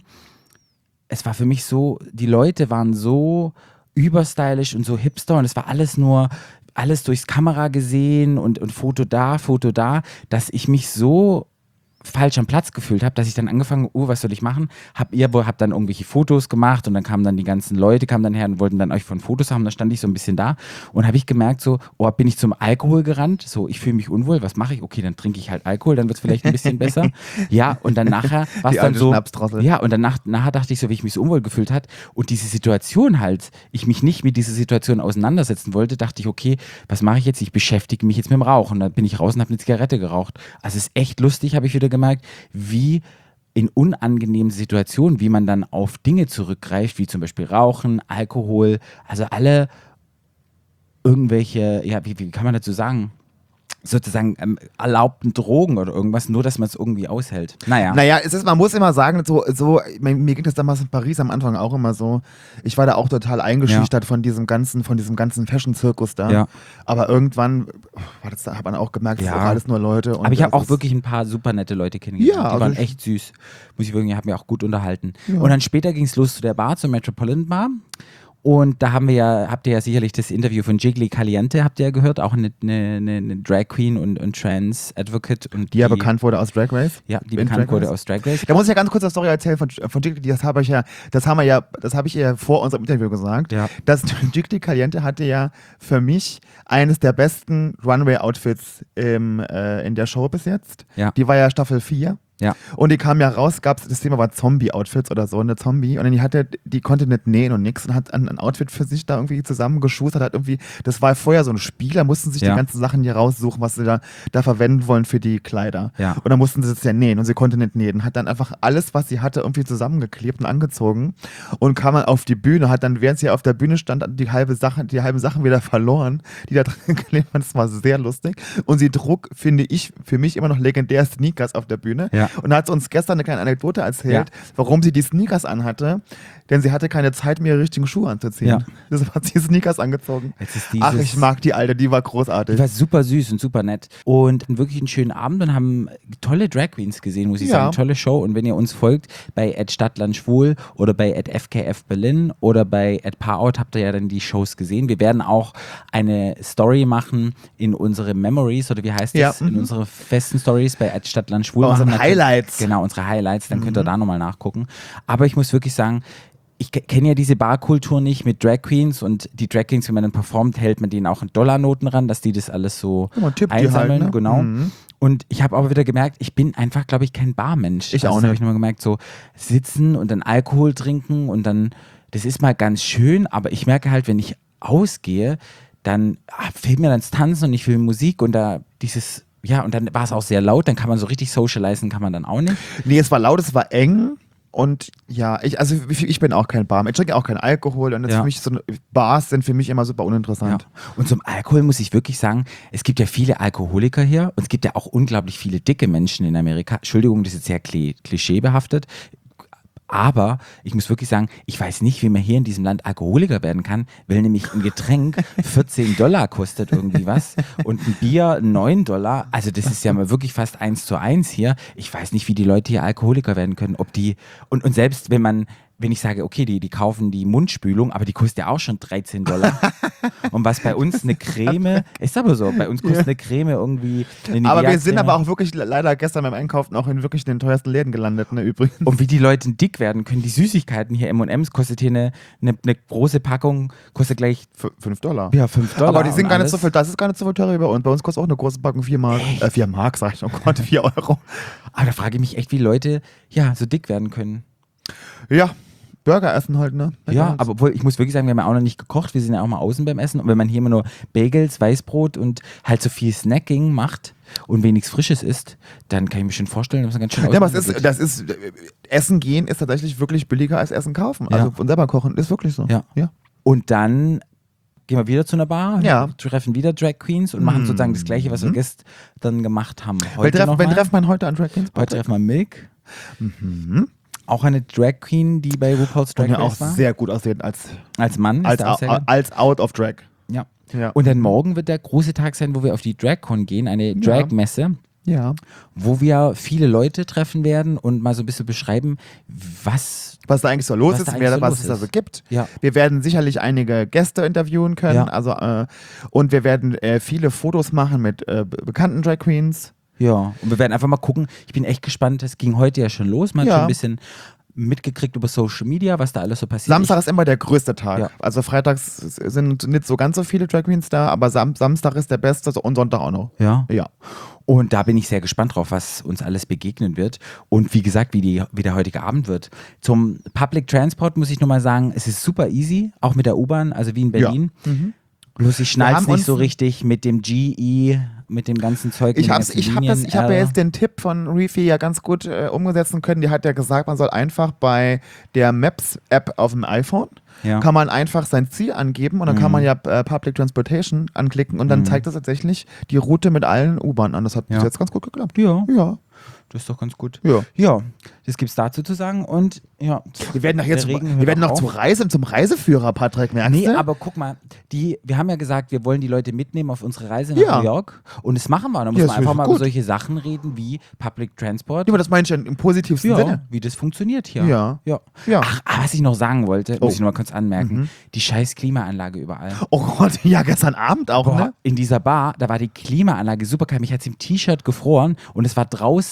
für mich so, die Leute waren so überstylisch und so hipster und es war alles durchs Kamera gesehen und Foto da, dass ich mich so falsch am Platz gefühlt habe, dass ich dann angefangen, was soll ich machen? Hab dann irgendwelche Fotos gemacht und dann kamen dann die ganzen Leute, kamen dann her und wollten dann euch von Fotos haben, dann stand ich so ein bisschen da und habe ich gemerkt so, bin ich zum Alkohol gerannt, so, ich fühle mich unwohl, was mache ich? Okay, dann trinke ich halt Alkohol, dann wird es vielleicht ein bisschen besser. Ja, und dann nachher war es dann alte so, Schnapsdrossel. ja, und dann nachher dachte ich so, wie ich mich so unwohl gefühlt hat und diese Situation halt, ich mich nicht mit dieser Situation auseinandersetzen wollte, dachte ich, okay, was mache ich jetzt? Ich beschäftige mich jetzt mit dem Rauchen. Dann bin ich raus und habe eine Zigarette geraucht. Also es ist echt lustig, habe ich wieder gemerkt, wie in unangenehmen Situationen, wie man dann auf Dinge zurückgreift, wie zum Beispiel Rauchen, Alkohol, also alle irgendwelche, ja, wie kann man dazu sagen, sozusagen erlaubten Drogen oder irgendwas, nur dass man es irgendwie aushält. Naja, man muss immer sagen, mir ging das damals in Paris am Anfang auch immer so, ich war da auch total eingeschüchtert von diesem ganzen Fashion-Zirkus da. Ja. Aber irgendwann, hat man auch gemerkt, es sind auch alles nur Leute. Und aber ich habe das auch ist- wirklich ein paar super nette Leute kennengelernt. Ja, die also waren ich- echt süß. Muss ich wirklich, haben mich auch gut unterhalten. Und dann später ging es los zu der Bar, zur Metropolitan Bar. Und da habt ihr ja sicherlich das Interview von Jiggly Caliente, habt ihr ja gehört, auch eine Drag Queen und Trans-Advocate. Die ja bekannt wurde aus Drag Race. Ja, die In bekannt Drag wurde Race. aus Drag Race. Da muss ich ja ganz kurz eine Story erzählen von Jiggly, das habe ich ja vor unserem Interview gesagt. Ja. Das Jiggly Caliente hatte ja für mich eines der besten Runway-Outfits in der Show bis jetzt. Ja. Die war ja Staffel 4. Ja. Und die kam ja raus, das Thema war Zombie-Outfits oder so, eine Zombie. Und dann die konnte nicht nähen und nix und hat ein Outfit für sich da irgendwie zusammengeschustert, hat irgendwie, das war vorher so ein Spiel, da mussten sich die ganzen Sachen hier raussuchen, was sie da verwenden wollen für die Kleider. Ja. Und dann mussten sie das ja nähen und sie konnte nicht nähen. Hat dann einfach alles, was sie hatte, irgendwie zusammengeklebt und angezogen und kam dann auf die Bühne, hat dann, während sie auf der Bühne stand, die halben Sachen wieder verloren, die da drin geklebt waren. Das war sehr lustig. Und sie trug, finde ich, für mich immer noch legendär Sneakers auf der Bühne. Ja. Und da hat sie uns gestern eine kleine Anekdote erzählt, warum sie die Sneakers anhatte. Denn sie hatte keine Zeit mehr, ihre richtigen Schuhe anzuziehen. Ja. Deshalb hat sie Sneakers angezogen. Ach, ich mag die Alte, die war großartig. Die war super süß und super nett. Und wirklich einen schönen Abend und haben tolle Drag Queens gesehen, muss ich sagen. Tolle Show. Und wenn ihr uns folgt bei @Stadtlandschwul oder bei @FKF Berlin oder bei @Paarout, habt ihr ja dann die Shows gesehen. Wir werden auch eine Story machen in unsere Memories oder wie heißt das? In unsere festen Stories bei @Stadtlandschwul. Unsere Highlights. Genau, unsere Highlights. Dann könnt ihr da nochmal nachgucken. Aber ich muss wirklich sagen, ich kenne ja diese Barkultur nicht mit Drag Queens und die Drag Queens, wenn man dann performt, hält man denen auch in Dollarnoten ran, dass die das alles so einsammeln. Halt, ne? Genau. Und ich habe aber wieder gemerkt, ich bin einfach, glaube ich, kein Barmensch. Ich auch nicht. Das habe ich nochmal gemerkt, so sitzen und dann Alkohol trinken und dann, das ist mal ganz schön, aber ich merke halt, wenn ich ausgehe, dann fehlt mir dann das Tanzen und ich will Musik und da dieses, und dann war es auch sehr laut, dann kann man so richtig socialisen, kann man dann auch nicht. Nee, es war laut, es war eng. Und ich bin auch kein Barmann. Ich trinke auch keinen Alkohol. Und für mich Bars sind für mich immer super uninteressant. Ja. Und zum Alkohol muss ich wirklich sagen, es gibt ja viele Alkoholiker hier und es gibt ja auch unglaublich viele dicke Menschen in Amerika. Entschuldigung, das ist jetzt sehr klischeebehaftet. Aber ich muss wirklich sagen, ich weiß nicht, wie man hier in diesem Land Alkoholiker werden kann, weil nämlich ein Getränk $14 kostet irgendwie was und ein Bier $9. Also das ist ja mal wirklich fast 1:1 hier. Ich weiß nicht, wie die Leute hier Alkoholiker werden können, ob die und selbst wenn ich sage, okay, die kaufen die Mundspülung, aber die kostet ja auch schon $13. Und was bei uns eine Creme, ist aber so, bei uns kostet eine Creme irgendwie eine Aber wir sind aber auch wirklich leider gestern beim Einkaufen auch in wirklich den teuersten Läden gelandet, ne, übrigens. Und wie die Leute dick werden können, die Süßigkeiten hier, M&M's kostet hier eine große Packung, kostet gleich $5. Ja, $5. Aber die sind gar nicht so viel, das ist gar nicht so viel teurer wie bei uns. Bei uns kostet auch eine große Packung 4 Mark. 4 Mark, sag ich, oh Gott, 4 Euro. Aber da frage ich mich echt, wie Leute so dick werden können. Ja, Burger essen halt, ne? Ja, aber obwohl, ich muss wirklich sagen, wir haben ja auch noch nicht gekocht, wir sind ja auch mal außen beim Essen und wenn man hier immer nur Bagels, Weißbrot und halt so viel Snacking macht und wenig Frisches isst, dann kann ich mir schon vorstellen, dass man ganz schön aber Essen gehen ist tatsächlich wirklich billiger als Essen kaufen. Also und selber kochen ist wirklich so. Ja. Und dann gehen wir wieder zu einer Bar, treffen wieder Drag Queens und machen sozusagen das Gleiche, was wir gestern gemacht haben. Wen trefft man heute an Drag Queens? Heute treffen wir Milk. Auch eine Drag Queen, die bei RuPaul's Drag Race auch war. Sehr gut aussehen als Mann. Als out of Drag. Ja. Und dann morgen wird der große Tag sein, wo wir auf die DragCon gehen, eine Drag-Messe. Ja. Wo wir viele Leute treffen werden und mal so ein bisschen beschreiben, was da eigentlich so los ist, was es da so gibt. Ja. Wir werden sicherlich einige Gäste interviewen können. Ja. Und wir werden viele Fotos machen mit bekannten Drag Queens. Ja, und wir werden einfach mal gucken. Ich bin echt gespannt. Es ging heute ja schon los. Man hat schon ein bisschen mitgekriegt über Social Media, was da alles so passiert. Samstag ist immer der größte Tag. Ja. Also freitags sind nicht so ganz so viele Drag Queens da, aber Samstag ist der beste und Sonntag auch noch. Ja. Und da bin ich sehr gespannt drauf, was uns alles begegnen wird. Und wie gesagt, wie der heutige Abend wird. Zum Public Transport muss ich nur mal sagen, es ist super easy, auch mit der U-Bahn, also wie in Berlin. Ja. Bloß ich schnall's nicht so richtig mit dem GE, mit dem ganzen Zeug. Ich habe ja jetzt den Tipp von Reefy ja ganz gut umgesetzen können. Die hat ja gesagt, man soll einfach bei der Maps-App auf dem iPhone kann man einfach sein Ziel angeben und dann kann man ja Public Transportation anklicken und dann zeigt das tatsächlich die Route mit allen U-Bahnen an. Das hat bis jetzt ganz gut geklappt. Ja. Das ist doch ganz gut. Ja, das gibt's dazu zu sagen und wir werden noch zum Reiseführer, Patrick, merkst du? Nee, aber guck mal, wir haben ja gesagt, wir wollen die Leute mitnehmen auf unsere Reise nach New York und das machen wir. Da muss man einfach mal über solche Sachen reden wie Public Transport. Ja, aber das meine ich ja im positivsten Sinne. Wie das funktioniert hier. Ja. Ach, was ich noch sagen wollte, muss ich nur mal kurz anmerken, die scheiß Klimaanlage überall. Oh Gott, gestern Abend auch, ne? In dieser Bar, da war die Klimaanlage super kalt. Mich hat es im T-Shirt gefroren und es war draußen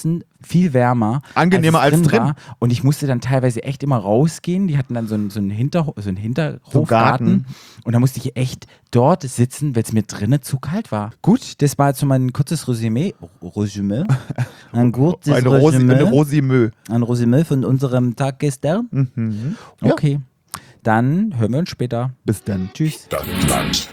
viel wärmer. Angenehmer als es drin. war. Und ich musste dann teilweise echt immer rausgehen. Die hatten dann so einen Hinterhofgarten. Und da musste ich echt dort sitzen, weil es mir drinnen zu kalt war. Gut, das war jetzt so mein kurzes Resümee. Ein gutes Resümee. Ein Resümee von unserem Tag gestern. Mhm. Okay, dann hören wir uns später. Bis dann. Tschüss. Stadtland.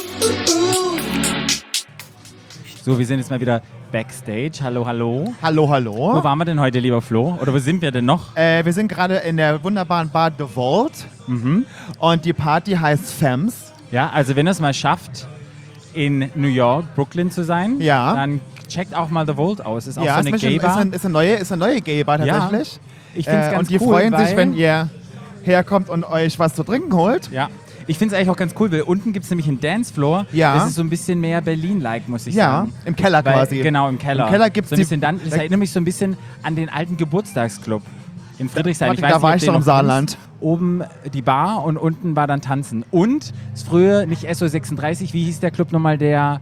So, wir sind jetzt mal wieder Backstage. Hallo, hallo. Hallo, Wo hallo. waren wir denn heute, lieber Flo? Oder wo sind wir denn noch? Wir sind gerade in der wunderbaren Bar The Vault. Und die Party heißt Femmes. Ja, also wenn ihr es mal schafft, in New York, Brooklyn zu sein, Ja. dann checkt auch mal The Vault aus. Ist auch so Ja, eine Gay-Bar. ist eine neue Gay-Bar tatsächlich. Ich finde es ganz und die cool, freuen sich, weil- wenn ihr herkommt und euch was zu trinken holt. Ja. Ich finde es eigentlich auch ganz cool, weil unten gibt es nämlich einen Dancefloor. Ja. Das ist so ein bisschen mehr Berlin-like, muss ich Ja, sagen. im Keller Weil, quasi. Genau, im Keller. Im Keller gibt's so ein bisschen das erinnert mich so ein bisschen an den alten Geburtstagsclub in Friedrichshain. Warte, weiß da nicht, war ob ich den doch im noch Saarland. kennst. Oben die Bar und unten war dann Tanzen. Und ist früher nicht SO36, wie hieß der Club nochmal, der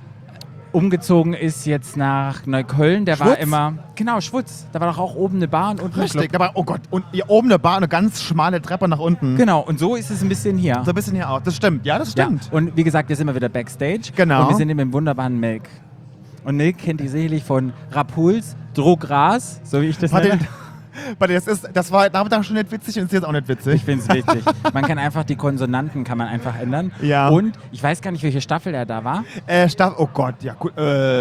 umgezogen ist jetzt nach Neukölln. Der war Schwutz? immer, genau, Schwutz. Da war doch auch oben eine Bar und unten ein Richtig, Club. aber oh Gott, und hier oben eine Bar, eine ganz schmale Treppe nach unten. Genau, und so ist es ein bisschen hier. So ein bisschen hier auch. Das stimmt, ja, das Ja, stimmt. und wie gesagt, wir sind immer wieder Backstage. Genau. Und wir sind eben im wunderbaren Milk. Und Milk kennt ihr sicherlich von Rapuls, Drogras, so wie ich das Warte, nenne. warte, das war damals schon nicht witzig und ist jetzt auch nicht witzig. Ich finde es wichtig. Man kann einfach die Konsonanten kann man einfach ändern. Ja. Und ich weiß gar nicht, welche Staffel er da war. Oh Gott, ja gut.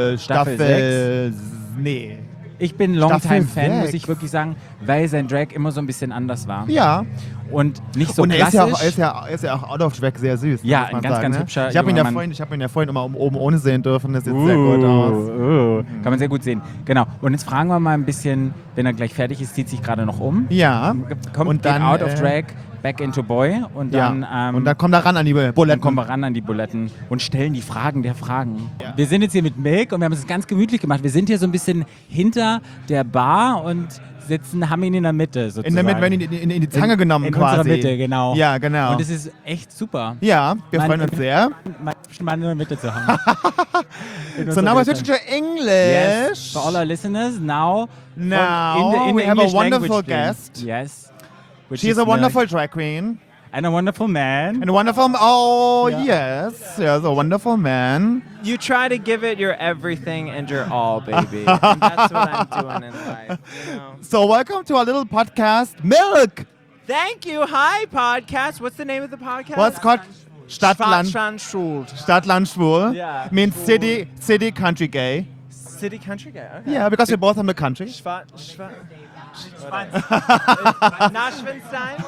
Staffel Nee. Ich bin Staffel Longtime-Fan, muss 6. ich wirklich sagen, weil sein Drag immer so ein bisschen anders war. Ja. Und nicht so und er klassisch. ist ja auch out of track sehr süß. Ja, muss man ein ganz, sagen, ganz ne? hübscher Ich habe ihn, junger Mann. hab ihn ja vorhin immer oben ohne sehen dürfen. Das sieht sehr gut aus. Kann man sehr gut sehen. Genau. Und jetzt fragen wir mal ein bisschen, wenn er gleich fertig ist, zieht sich gerade noch um. Ja. Kommt Und dann, geht out of drag, back into boy und dann, und dann kommt er ran an die dann Buletten. kommen wir ran an die Buletten und stellen die Fragen der Fragen. Ja. Wir sind jetzt hier mit Milk und wir haben es ganz gemütlich gemacht. Wir sind hier so ein bisschen hinter der Bar und haben ihn in der Mitte sozusagen. In der Mitte, wenn ihn in die Zange genommen in quasi. unserer Mitte, genau. Ja, genau. Und es ist echt super. Ja, wir Mann, freuen uns sehr. Mann in der Mitte zu haben. So now we're switching to English. Yes. For all our listeners, now Now we have a English wonderful language guest. thing. Yes. Which She's is a Milk. wonderful drag queen. And a wonderful man. And a wonderful, oh Yeah. yes, a wonderful man. You try to give it your everything and your all, baby. And that's what I'm doing in life. You know? So welcome to our little podcast, Milk. Thank you. Hi, podcast. What's the name of the podcast? What's called Stadtland, Schuld. Stadtland Schwul. Yeah. Means city, country gay. City Country Guy. Okay. Yeah, because we're both from the country. Naschwinstein.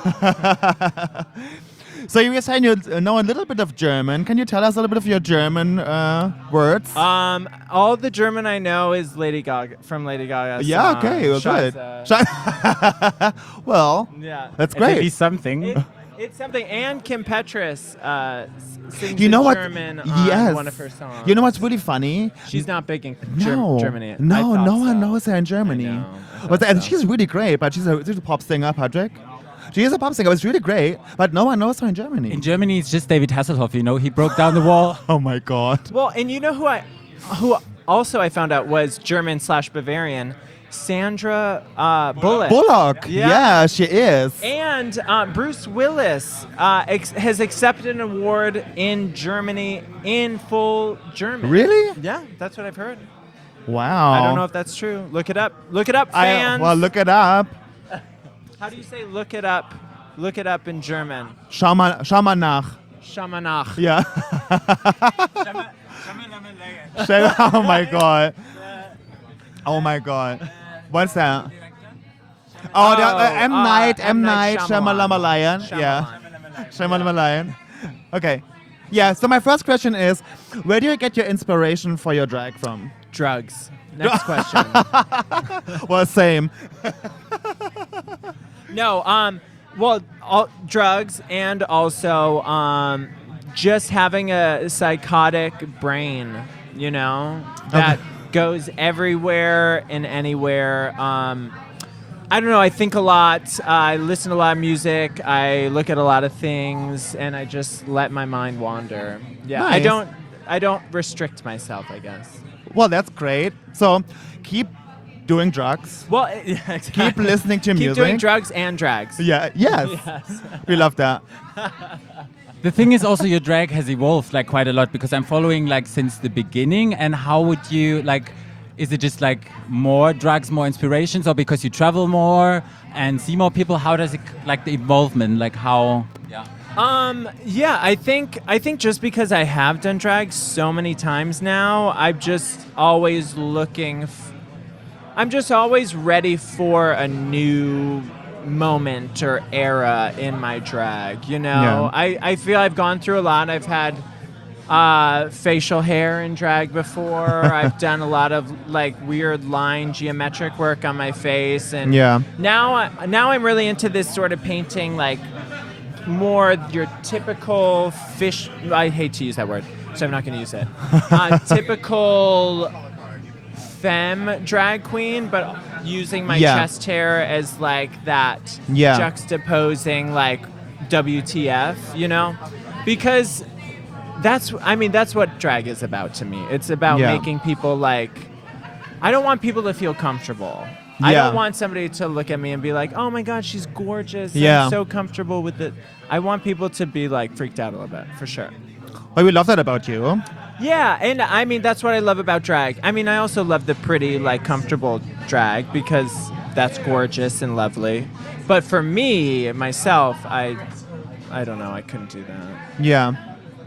So you were saying you know a little bit of German. Can you tell us a little bit of your German words? All the German I know is Lady Gaga from Lady Gaga's Yeah, song, okay, well, good. Scheiße. Well, Yeah. that's At least great. something. It's something. And Kim Petras sings You know in what? German on Yes. one of her songs. You know what's really funny? She's not big in No, Germany. I no, thought no one so. knows her in Germany. I But thought and so. she's really great, but she's a pop singer, Patrick. She is a pop singer, but it's really great, but no one knows her in Germany. In Germany, it's just David Hasselhoff, you know. He broke down the wall. Oh my God. Well, and you know who also I found out was German/Bavarian, Sandra Bullock. Bullock. Yeah. Yeah, she is. And Bruce Willis has accepted an award in Germany in full German. Really? Yeah, that's what I've heard. Wow. I don't know if that's true. Look it up. Look it up, fans. Well, look it up. How do you say look it up? Look it up in German. Schau mal nach. Shamanach. Yeah. Oh my God. Oh my God. What's that? Oh, M. Night Shyamalan. Yeah. Shyamalan. Okay. Yeah, so my first question is, where do you get your inspiration for your drag from? Drugs. Next question. Well, same. No, well, drugs and also just having a psychotic brain, you know, that goes everywhere and anywhere. I don't know, I think a lot, I listen to a lot of music, I look at a lot of things, and I just let my mind wander. Yeah, Nice. I don't restrict myself, I guess. Well, that's great. So keep doing drugs. Well, exactly. Keep listening to Keep music. doing drugs and drags. Yeah. Yes. Yes. We love that. The thing is also your drag has evolved like quite a lot because I'm following like since the beginning. And how would you like, is it just like more drugs, more inspirations, or because you travel more and see more people? How does it like the involvement, like how? Yeah. Yeah, I think just because I have done drag so many times now, I'm just always I'm just always ready for a new moment or era in my drag, you know? Yeah. I feel I've gone through a lot. I've had facial hair in drag before. I've done a lot of like weird line geometric work on my face, and Yeah. now I'm really into this sort of painting like more your typical fish. I hate to use that word, so I'm not going to use it. Typical femme drag queen, but using my Yeah. chest hair as like that Yeah. juxtaposing like WTF, you know? Because that's what drag is about to me. It's about Yeah. making people like, I don't want people to feel comfortable. I Yeah. don't want somebody to look at me and be like, oh my God, she's gorgeous. Yeah. I'm so comfortable with it. I want people to be like freaked out a little bit, for sure. Well, we love that about you. Yeah, and I mean, that's what I love about drag. I mean, I also love the pretty, like, comfortable drag because that's gorgeous and lovely. But for me, myself, I don't know, I couldn't do that. Yeah.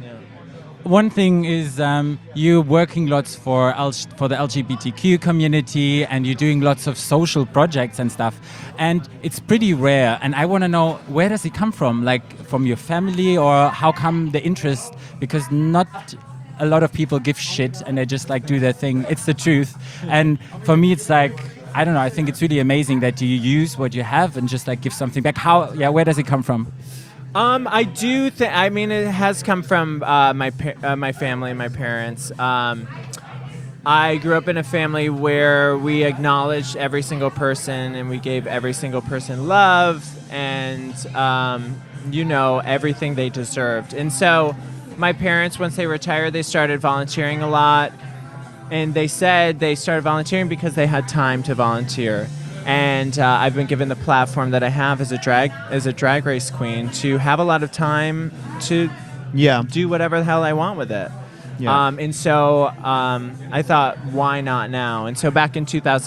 One thing is you're working lots for the LGBTQ community, and you're doing lots of social projects and stuff, and it's pretty rare. And I want to know, where does it come from? Like from your family, or how come the interest? Because not a lot of people give shit and they just like do their thing. It's the truth. And for me, it's like, I don't know, I think it's really amazing that you use what you have and just like give something back. Where does it come from? I do think, I mean, it has come from my family, my parents. I grew up in a family where we acknowledged every single person and we gave every single person love and, you know, everything they deserved. And so my parents, once they retired, they started volunteering a lot. And they said they started volunteering because they had time to volunteer. And I've been given the platform that I have as a drag race queen to have a lot of time to do whatever the hell I want with it. Yeah. And so I thought, why not now? And so back in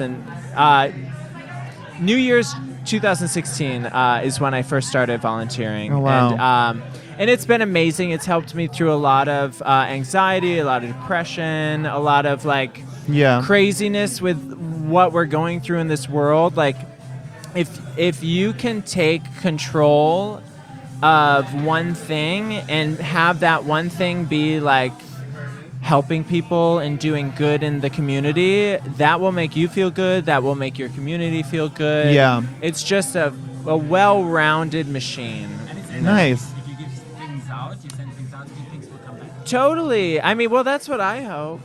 New Year's 2016 is when I first started volunteering. Oh, wow. And it's been amazing. It's helped me through a lot of anxiety, a lot of depression, a lot of like craziness with what we're going through in this world. Like if you can take control of one thing and have that one thing be like helping people and doing good in the community, that will make you feel good. That will make your community feel good. Yeah. It's just a well-rounded machine. Nice. If you give things out, you send things out, things will come back. Totally. I mean, well, that's what I hope.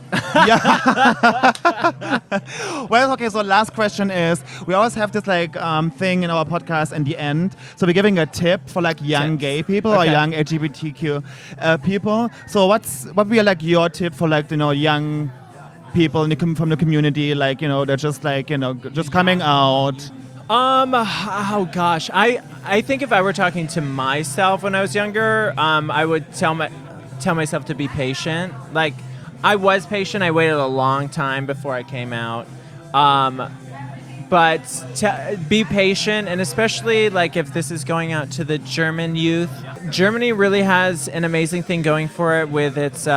Well, okay, so last question is, we always have this like thing in our podcast in the end. So we're giving a tip for like young Tips. gay people or Okay. young LGBTQ people. So what would be like your tip for like, you know, young people in from the community, like, you know, they're just like, you know, just coming out? Oh gosh. I think if I were talking to myself when I was younger, I would tell myself to be patient. Like, I was patient. I waited a long time before I came out. But be patient, and especially like if this is going out to the German youth. Germany really has an amazing thing going for it with its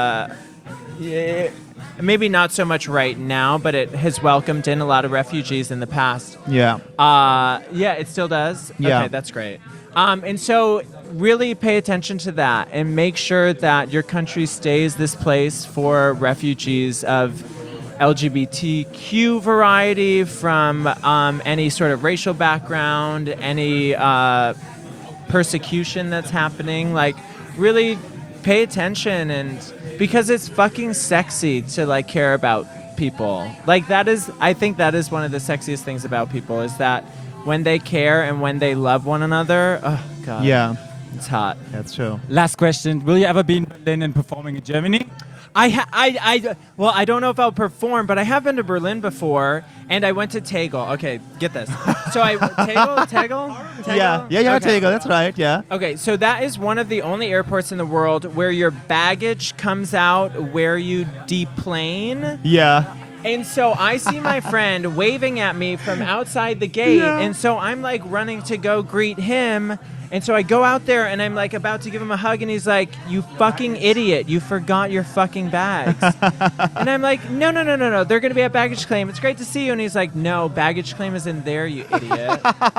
maybe not so much right now, but it has welcomed in a lot of refugees in the past. Yeah. Yeah, it still does. Yeah. Okay, that's great. And so really pay attention to that and make sure that your country stays this place for refugees of LGBTQ variety, from any sort of racial background, any persecution that's happening. Like, really pay attention, and because it's fucking sexy to like care about people. Like, I think that is one of the sexiest things about people, is that when they care and when they love one another, oh god, Yeah, it's hot. that's true. Last question. Will you ever be in Berlin and performing in Germany? Well, I don't know if I'll perform, but I have been to Berlin before, and I went to Tegel. Okay, get this. So Tegel? Yeah, Okay. Tegel, that's right, yeah. Okay, so that is one of the only airports in the world where your baggage comes out where you deplane. Yeah. And so I see my friend waving at me from outside the gate, and so I'm like running to go greet him. And so I go out there and I'm like about to give him a hug, and he's like, "You fucking idiot, you forgot your fucking bags." And I'm like, no, they're going to be at baggage claim. It's great to see you. And he's like, "No, baggage claim is in there, you idiot."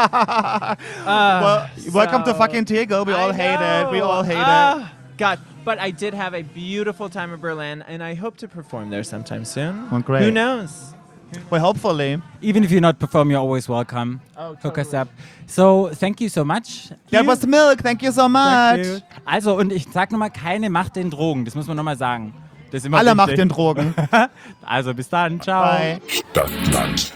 Welcome to fucking Tegel. We all hate it. We all hate it. God. But I did have a beautiful time in Berlin, and I hope to perform there sometime soon. Oh, great. Who knows? Well, hopefully. Even if you're not performing, you're always welcome. Hook us up. So, thank you so much. That was Milk. Thank you so much. Thank you. Also, und ich sag nochmal, keine Macht den Drogen. Das muss man nochmal sagen. Das ist immer Alle wichtig. Macht den Drogen. Also, bis dann. Ciao. Bye. Stadtland.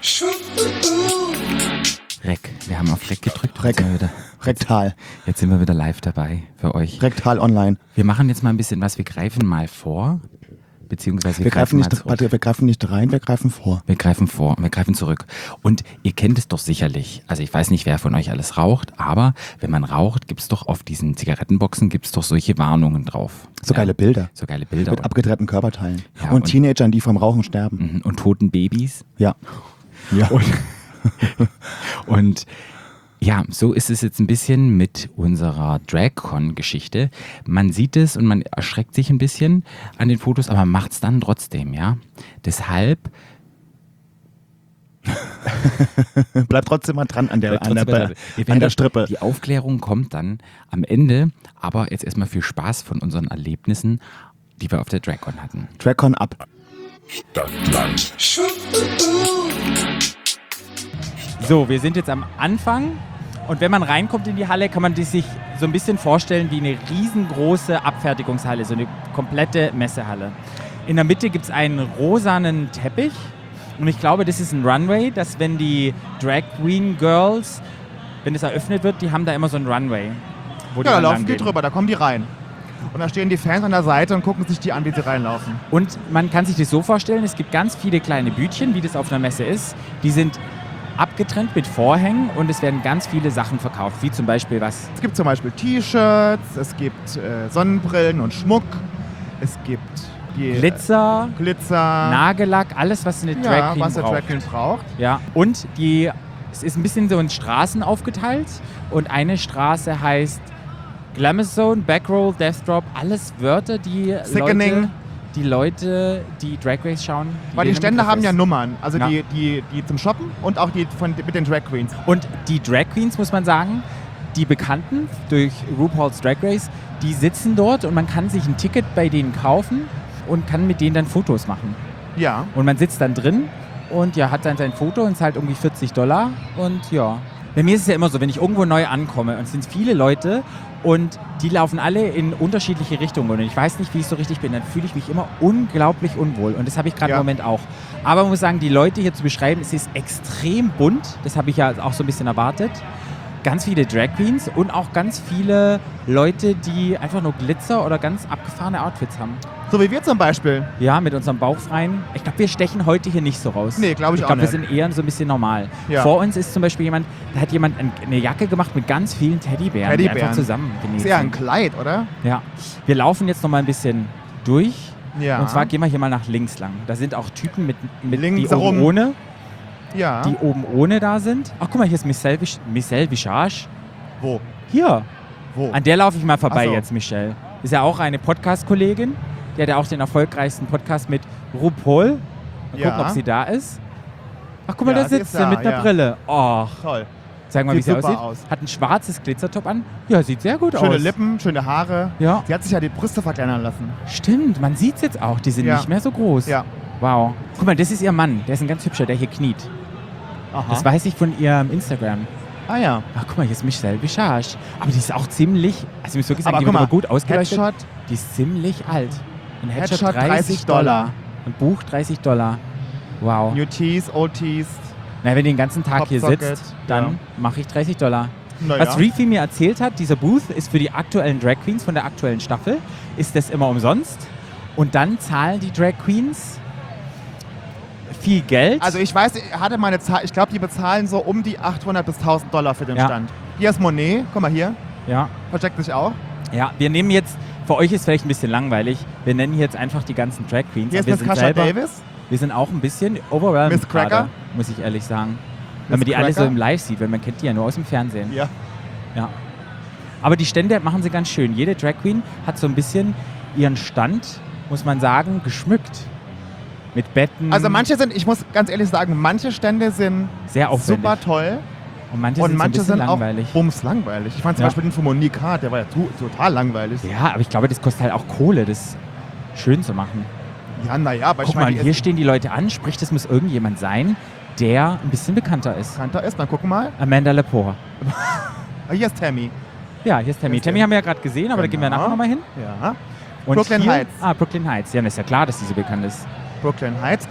Rec. Wir haben auf Rec gedrückt. Rec. Rektal. Jetzt sind wir wieder live dabei für euch. Rektal online. Wir machen jetzt mal ein bisschen was. Wir greifen mal vor. Beziehungsweise Wir greifen mal nicht, zurück. warte, wir greifen nicht rein, wir greifen vor. Wir greifen vor, wir greifen zurück. Und ihr kennt es doch sicherlich. Also ich weiß nicht, wer von euch alles raucht, aber wenn man raucht, gibt es doch auf diesen Zigarettenboxen gibt's doch solche Warnungen drauf. So geile Bilder. So geile Bilder. Mit abgetrennten Körperteilen. Ja, und und- Teenagern, die vom Rauchen sterben. Mhm, und toten Babys. Ja. Ja. Und ja, so ist es jetzt ein bisschen mit unserer DragCon-Geschichte. Man sieht es und man erschreckt sich ein bisschen an den Fotos, aber man macht es dann trotzdem, ja. Deshalb Bleibt trotzdem mal dran an der Ihr werdet- Strippe. Die Aufklärung kommt dann am Ende, aber jetzt erstmal viel Spaß von unseren Erlebnissen, die wir auf der DragCon hatten. Dragcon ab. Stadtland. So, wir sind jetzt am Anfang und wenn man reinkommt in die Halle, kann man die sich so ein bisschen vorstellen wie eine riesengroße Abfertigungshalle, so eine komplette Messehalle. In der Mitte gibt es einen rosanen Teppich und ich glaube, das ist ein Runway, dass wenn die Drag Queen Girls, wenn es eröffnet wird, die haben da immer so einen Runway. Wo Ja, da dann laufen die langgehen. drüber, da kommen die rein. Und da stehen die Fans an der Seite und gucken sich die an, wie sie reinlaufen. Und man kann sich das so vorstellen, es gibt ganz viele kleine Bütchen, wie das auf einer Messe ist. Die sind abgetrennt mit Vorhängen und es werden ganz viele Sachen verkauft, wie zum Beispiel was? Es gibt zum Beispiel T-Shirts, es gibt Sonnenbrillen und Schmuck, es gibt die Glitzer, Nagellack, alles, was eine Drag ja, Queen was der braucht. Drag Queen braucht. Ja, und es ist ein bisschen so in Straßen aufgeteilt und eine Straße heißt Glamazone, Backroll, Death Drop, alles Wörter, die Sickening. Leute, die Drag Race schauen. Weil die denen im Stände Begriff haben ja ist. Nummern, also Ja. die zum Shoppen und auch die mit den Drag Queens. Und die Drag Queens, muss man sagen, die Bekannten durch RuPaul's Drag Race, die sitzen dort und man kann sich ein Ticket bei denen kaufen und kann mit denen dann Fotos machen. Ja. Und man sitzt dann drin und ja, hat dann sein Foto und zahlt irgendwie $40 und ja. Bei mir ist es ja immer so, wenn ich irgendwo neu ankomme und es sind viele Leute und die laufen alle in unterschiedliche Richtungen und ich weiß nicht, wie ich so richtig bin, dann fühle ich mich immer unglaublich unwohl und das habe ich gerade Ja. im Moment auch. Aber man muss sagen, die Leute hier zu beschreiben, es ist extrem bunt, das habe ich ja auch so ein bisschen erwartet. Ganz viele Drag Queens und auch ganz viele Leute, die einfach nur Glitzer oder ganz abgefahrene Outfits haben. So wie wir zum Beispiel. Ja, mit unserem bauchfreien. Ich glaube, wir stechen heute hier nicht so raus. Nee, glaube ich auch glaube, wir nicht. sind eher so ein bisschen normal. Ja. Vor uns ist zum Beispiel jemand, da hat jemand eine Jacke gemacht mit ganz vielen Teddybären, die einfach Teddybären. zusammen genäht Ist eher ein sind. Kleid, oder? Ja. Wir laufen jetzt noch mal ein bisschen durch. Ja. Und zwar gehen wir hier mal nach links lang. Da sind auch Typen mit Links die oben herum. ohne, Ja. die oben ohne da sind. Ach, guck mal, hier ist Michelle Visage. Wo? Hier. Wo? An der laufe ich mal vorbei Ach so. jetzt, Michelle. Ist ja auch eine Podcast-Kollegin. Die hat ja auch den erfolgreichsten Podcast mit RuPaul. Mal Ja. gucken, ob sie da ist. Ach, guck mal, Ja, da sie sitzt ist sie da, mit der ja. Brille. Och, Toll. sag mal, wie Sieht sie super aussieht. aus. Hat ein schwarzes Glitzertop an. Ja, sieht sehr gut Schöne aus. Lippen, schöne Haare. Ja. Sie hat sich ja die Brüste verkleinern lassen. Stimmt, man sieht es jetzt auch. Die sind Ja. nicht mehr so groß. Ja. Wow. Guck mal, das ist ihr Mann. Der ist ein ganz hübscher, der hier kniet. Aha. Das weiß ich von ihrem Instagram. Ah ja. Ach, guck mal, hier ist Michelle Visage. Aber die ist auch ziemlich, also ich muss wirklich sagen, Aber die guck wird mal, aber gut ausgeleuchtet. Headshot. Die ist ziemlich alt. Ein Headshot, Headshot $30. Ein Buch $30. Wow. New Tees, Old Tees. Na, wenn du den ganzen Tag hier Popsocket, sitzt, dann ja. mache ich $30. Naja. Was Reefy mir erzählt hat, dieser Booth ist für die aktuellen Drag Queens von der aktuellen Staffel, ist das immer umsonst. Und dann zahlen die Drag Queens viel Geld. Also ich weiß, ich hatte meine Zahl, ich glaube, die bezahlen so um die $800 bis $1.000 für den Ja. Stand. Hier ist Monet, guck mal hier, ja. versteckt sich auch. Ja, wir nehmen jetzt, für euch ist vielleicht ein bisschen langweilig, wir nennen jetzt einfach die ganzen Drag Queens. Hier ist aber Miss Kasha Davis. Wir sind auch ein bisschen overwhelmed Miss Cracker. gerade, muss ich ehrlich sagen. Wenn man Miss die alle so Cracker. im Live sieht, weil man kennt die ja nur aus dem Fernsehen. Ja. Ja. Aber die Stände machen sie ganz schön. Jede Drag Queen hat so ein bisschen ihren Stand, muss man sagen, geschmückt. Mit Betten. Also manche sind, ich muss ganz ehrlich sagen, manche Stände sind sehr aufwendig. super toll Und manche und sind, manche so ein sind bisschen auch langweilig. bumslangweilig. Ich fand zum Ja. Beispiel den von Monique Hart, der war ja total langweilig. Ja, aber ich glaube, das kostet halt auch Kohle, das schön zu machen. Ja, naja, aber Guck ich meine, mal, hier stehen die Leute an, sprich, das muss irgendjemand sein, der ein bisschen bekannter ist. Kanter ist, dann gucken mal. Amanda Lepore. Ah, hier ist Tammy. Ja, hier ist Tammy. Hier ist Tammy der. haben wir ja gerade gesehen, aber da gehen wir Genau. nachher nochmal hin. Ja. Und Brooklyn hier, Heights. Brooklyn Heights. Ja, das ist ja klar, dass die so bekannt ist. Brooklyn Heights.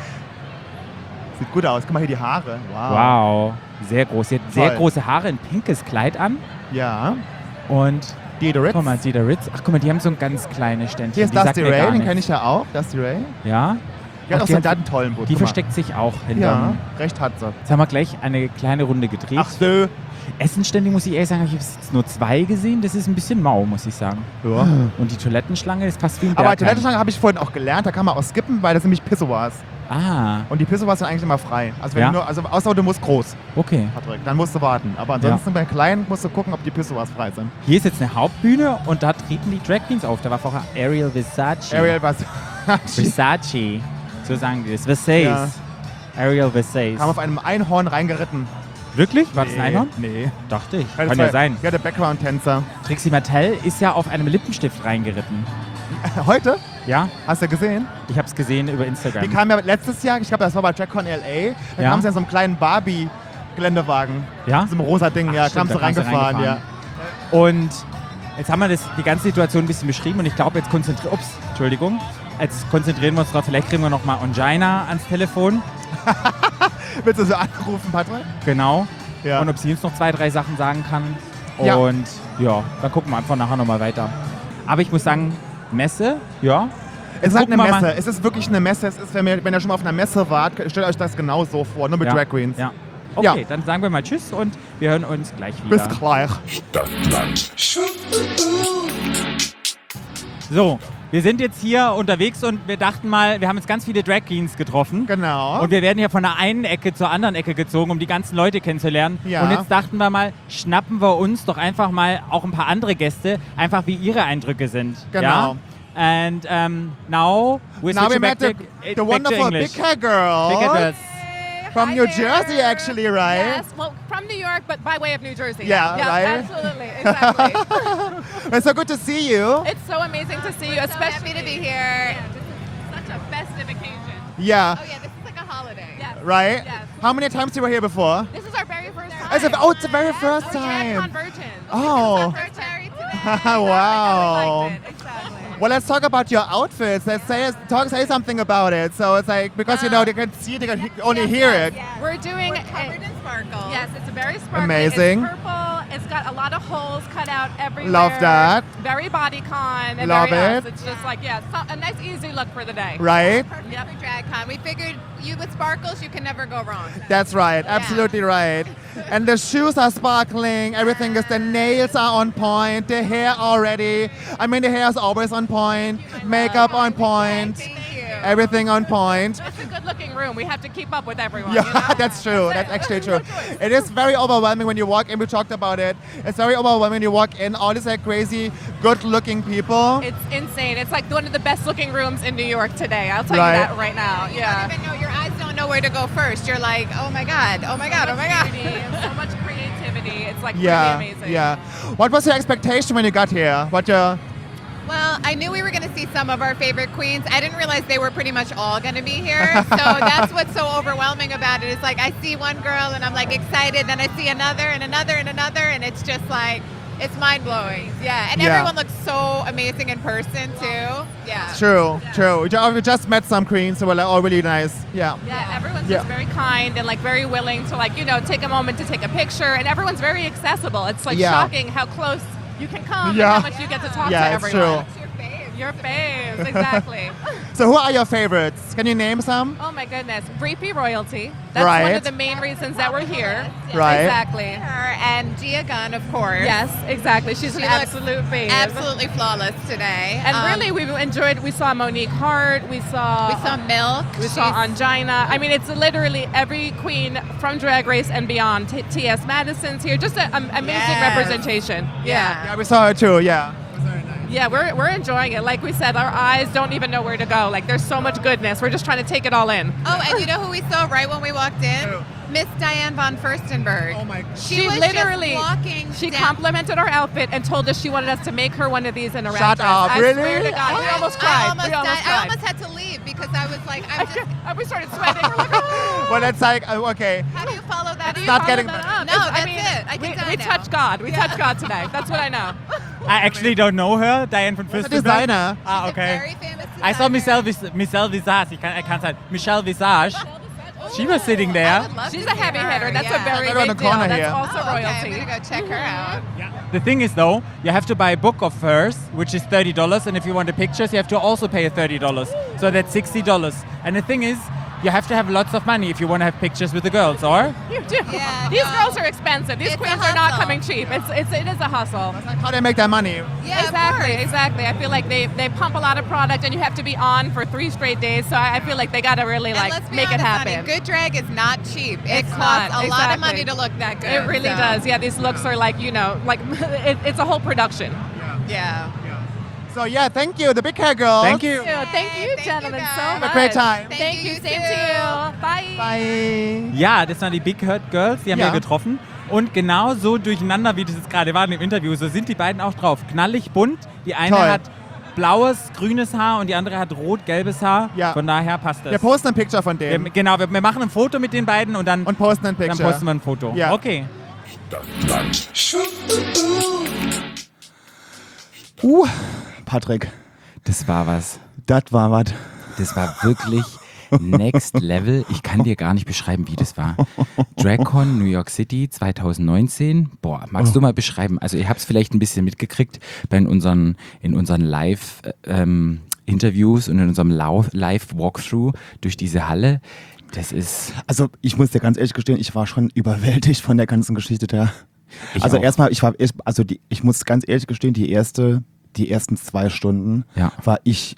Sieht gut aus. Guck mal hier die Haare. Wow. Wow, sehr groß. Sie hat sehr Toll. große Haare, ein pinkes Kleid an. Ja. Und Dieter Ritz. guck mal, Cedar Ritz. Ach, guck mal, die haben so ein ganz kleines Ständchen. Hier ist Die sagt Dusty mir gar Ray, den nichts. kenne ich ja auch. Dusty Ray. Ja. Die hat Ach, auch so einen tollen Boot. die Guck mal. versteckt sich auch Ja, hinterm. recht hat sie. Jetzt haben wir gleich eine kleine Runde gedreht. Ach so. Essenstände, muss ich ehrlich sagen, habe ich jetzt nur 2 gesehen. Das ist ein bisschen mau, muss ich sagen. Ja. Und die Toilettenschlange ist fast wie ein Aber Bergheim. Toilettenschlange habe ich vorhin auch gelernt, da kann man auch skippen, weil das nämlich Pissoirs. Ah, Und die Pissoirs sind eigentlich immer frei. Also, wenn Ja. du nur, also außer du musst groß, okay. Patrick, dann musst du warten. Aber ansonsten bei kleinen musst du gucken, ob die Pissoirs frei sind. Hier ist jetzt eine Hauptbühne und da treten die Drag Queens auf. Da war vorher Ariel Versace. Ariel was? Versace. So sagen die das. Versace. Ja. Ariel Versace. Kam auf einem Einhorn reingeritten. Wirklich? War das ein Einhorn? Nee. Dachte ich. Das Kann war- ja sein. Ja, der Background-Tänzer. Trixie Mattel ist ja auf einem Lippenstift reingeritten. Heute? Ja, Hast du gesehen? ich habe es gesehen über Die Instagram. kam ja letztes Jahr, ich glaube, das war bei DragCon LA. Da Ja. kam sie in so einem kleinen Barbie-Geländewagen. Ja? So einem rosa Ding, Ach, ja, stimmt, kam sie da kam sie reingefahren, ja. Und jetzt haben wir die ganze Situation ein bisschen beschrieben und ich glaube, jetzt konzentrieren wir uns drauf. Vielleicht kriegen wir noch mal Ongina ans Telefon. Willst du so anrufen, Patrick? Genau. Ja. Und ob sie uns noch 2, 3 Sachen sagen kann. Ja. Und ja, dann gucken wir einfach nachher nochmal weiter. Aber ich muss sagen, Messe, ja. Es ist halt eine Gucken wir Messe. mal. Es ist wirklich eine Messe. Es ist, wenn ihr schon mal auf einer Messe wart, stellt euch das genau so vor, nur mit ja. Drag Queens. Ja. Okay, Ja. dann sagen wir mal Tschüss und wir hören uns gleich wieder. Bis gleich. Stadtland. So, wir sind jetzt hier unterwegs und wir dachten mal, wir haben jetzt ganz viele Drag Queens getroffen. Genau. Und wir werden hier von der einen Ecke zur anderen Ecke gezogen, um die ganzen Leute kennenzulernen. Ja. Und jetzt dachten wir mal, schnappen wir uns doch einfach mal auch ein paar andere Gäste, einfach wie ihre Eindrücke sind. Genau. Ja? And now we're Now we switching met back the to wonderful English. big hair girl. Big Girls. From Hi New there. Jersey, actually, right? Yes, well, from New York, but by way of New Jersey. Yeah, right? Absolutely, exactly. It's so good to see you. It's so amazing to see you, especially to be here. Such a festive occasion. Yeah, Oh yeah, this is like a holiday. Yes. right? Yes. How many times you were here before? This is our very first time. It's the very first We're time. convergent. Oh. We're married today. Wow. We liked it. Exactly. Well, let's talk about your outfits. Let's say something about it. So it's like, because you know, they can see it, they can only hear it. We're doing covered in sparkle. Yes, it's a very sparkly. Amazing. It's purple. It's got a lot of holes cut out everywhere. Love that. Very bodycon. And Love very it. us. It's just like, yeah, a nice easy look for the day. Right? Yep. For DragCon. We figured you with sparkles, you can never go wrong. That's right. Absolutely right. And the shoes are sparkling. Everything is, the nails are on point. The hair already. I mean, the hair is always on point. Makeup on point. Thank you. Everything on point. It's a good-looking room. We have to keep up with everyone. Yeah, you know? that's true. That's actually true. No choice. It is very overwhelming when you walk in. We talked about it. It's very overwhelming when you walk in. All these like crazy, good-looking people. It's insane. It's like one of the best-looking rooms in New York today. I'll tell Right. you that right now. Yeah. Even know your eyes don't know where to go first. You're like, oh my god, oh my god, oh my god. Beauty and so much creativity. It's like Yeah, really amazing. yeah. What was your expectation when you got here? What your Well, I knew we were going to see some of our favorite queens. I didn't realize they were pretty much all going to be here. So that's what's so overwhelming about it. It's like I see one girl and I'm like excited, then I see another and another and another, and it's just like it's mind blowing. Yeah, and Yeah. everyone looks so amazing in person too. Yeah. True. We just met some queens who were like, all really nice. Yeah. Yeah, everyone's Yeah. just very kind and like very willing to like, you know, take a moment to take a picture, and everyone's very accessible. It's like Yeah. shocking how close you can come Yeah. and how much you get to talk Yeah, to it's everyone. true. What's your fave? Your face, exactly. So who are your favorites? Can you name some? Oh my goodness, Breepy Royalty. That's Right. one of the main reasons that we're here. Right. Exactly. Her and Gia Gunn, of course. Yes, exactly. She's She an looks absolute babe. Absolutely flawless today. And really, we've enjoyed. We saw Monique Hart. We saw Milk. We saw Angina. I mean, it's literally every queen from Drag Race and beyond. T.S. Madison's here. Just an amazing representation. Yeah, we saw her too. Yeah. Yeah, we're enjoying it. Like we said, our eyes don't even know where to go. Like, there's so much goodness. We're just trying to take it all in. Oh, and you know who we saw right when we walked in? Miss Diane von Furstenberg. Oh my God. She was literally just walking she down. complimented our outfit and told us she wanted us to make her one of these in a wrap Shut dress. up, I really? swear to God, we almost cried. I almost we almost died. cried. I almost had to leave because I was like, I'm just. We started sweating. We're like, oh. Well, that's like, okay. How do you follow that? Do you Start follow getting that better. up? No, It's- that's I mean, it. I can die we now. touched God. We touched God tonight. That's what I know. I actually don't know her, Diane von She's a Furstenberg. designer. Ah, Very okay. famous I saw designer. Michelle Visage. I can't say Michelle Visage. She was sitting there. I would love She's to a heavy see her. hitter. That's yeah. a very Right around big the deal. corner That's here. also Okay, royalty. I'm gonna go check her out. The thing is, though, you have to buy a book of hers, which is $30, and if you want the pictures, you have to also pay $30. So that's $60. And the thing is, you have to have lots of money if you want to have pictures with the girls, or? You do. Yeah, These no. girls are expensive. These It's a queens are not hustle. coming cheap. It is a hustle. How do they make that money? Yeah, exactly, of course. exactly. I feel like they pump a lot of product, and you have to be on for 3 straight days. So I feel like they got to really And like let's be make it honest, happen. honey, good drag is not cheap. It It's costs not, a lot of exactly. money to look that good. It really so, does. Yeah, these looks are like, like it's a whole production. Yeah. So yeah, thank you, the big hair girls. Thank you. Thank you, Thank you, gentlemen, guys. so Have much. a great time. Thank you, you same too. to you. Bye. Bye. Ja, das waren die Big Hurt Girls, die haben wir Ja. getroffen. Und genau so durcheinander, wie das jetzt gerade war im Interview, so sind die beiden auch drauf. Knallig bunt. Die eine Toll. hat blaues, grünes Haar und die andere hat rot-gelbes Haar. Ja. Von daher passt das. Wir posten ein Picture von denen. wir machen ein Foto mit den beiden und dann Und posten ein Picture. posten wir ein Foto. Ja. Okay. Stadtland. Patrick, Das war was. das war was. Das war wirklich next level. Ich kann dir gar nicht beschreiben, wie das war. DragCon New York City 2019. Boah, magst du mal beschreiben? Also ihr habt es vielleicht ein bisschen mitgekriegt in unseren Live Interviews und in unserem Live Walkthrough durch diese Halle. Das ist... Also ich muss dir ganz ehrlich gestehen, ich war schon überwältigt von der ganzen Geschichte da. Ich Also auch. erstmal, ich muss ganz ehrlich gestehen, die ersten 2 Stunden Ja. war ich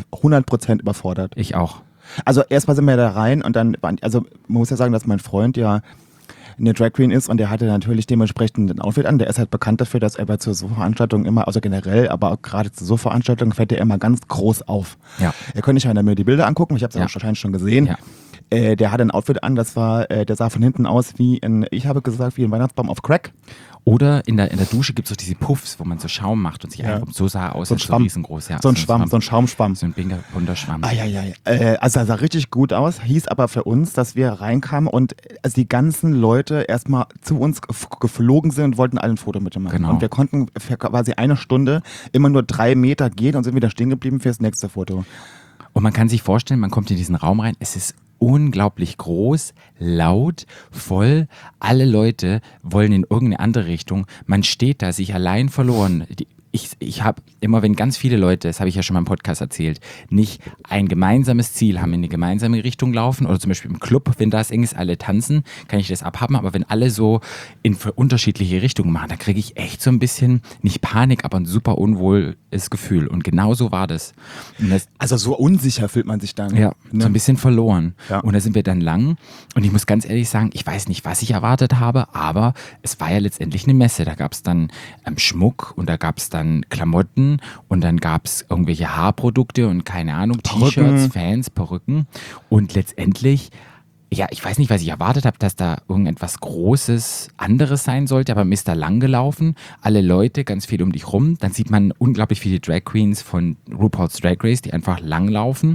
100% überfordert. Ich auch. Also erstmal sind wir da rein und dann, also man muss ja sagen, dass mein Freund ja eine Drag Queen ist und der hatte natürlich dementsprechend ein Outfit an. Der ist halt bekannt dafür, dass er bei so Veranstaltungen immer, also generell, aber auch gerade zu so Veranstaltungen fällt er immer ganz groß auf. Ja. Ihr könnt euch ja mir die Bilder angucken, ich habe es Ja. auch wahrscheinlich schon gesehen. Ja. Der hatte ein Outfit an, das war, der sah von hinten aus wie ich habe gesagt, wie ein Weihnachtsbaum auf Crack. Oder in der Dusche gibt es auch diese Puffs, wo man so Schaum macht und sich Ja. einpumpt. So sah er aus, So ein als Schwamm. riesengroß. Ja, So ein Schwamm, so ein Schaumschwamm. So ein bunter Schwamm. Also er sah richtig gut aus, hieß aber für uns, dass wir reinkamen und also die ganzen Leute erstmal zu uns geflogen sind und wollten alle ein Foto mit ihm machen. Genau. Und wir konnten für quasi eine Stunde immer nur 3 Meter gehen und sind wieder stehen geblieben fürs nächste Foto. Und man kann sich vorstellen, man kommt in diesen Raum rein, es ist unglaublich groß, laut, voll. Alle Leute wollen in irgendeine andere Richtung. Man steht da, sich allein verloren. Ich habe immer, wenn ganz viele Leute, das habe ich ja schon mal im Podcast erzählt, nicht ein gemeinsames Ziel haben, in eine gemeinsame Richtung laufen oder zum Beispiel im Club, wenn das eng ist, alle tanzen, kann ich das abhaben, aber wenn alle so in unterschiedliche Richtungen machen, da kriege ich echt so ein bisschen, nicht Panik, aber ein super unwohles Gefühl und genau so war das. Und das Also so unsicher fühlt man sich dann. ja, ne? so ein bisschen verloren. Ja. Und da sind wir dann lang. Und ich muss ganz ehrlich sagen, ich weiß nicht, was ich erwartet habe, aber es war ja letztendlich eine Messe. Da gab es dann Schmuck und da gab es dann Klamotten und dann gab es irgendwelche Haarprodukte und keine Ahnung, T-Shirts, Fans, Perücken. Und letztendlich, ja, ich weiß nicht, was ich erwartet habe, dass da irgendetwas Großes, anderes sein sollte, aber man ist da lang gelaufen, alle Leute, ganz viel um dich rum. Dann sieht man unglaublich viele Drag Queens von RuPaul's Drag Race, die einfach lang laufen.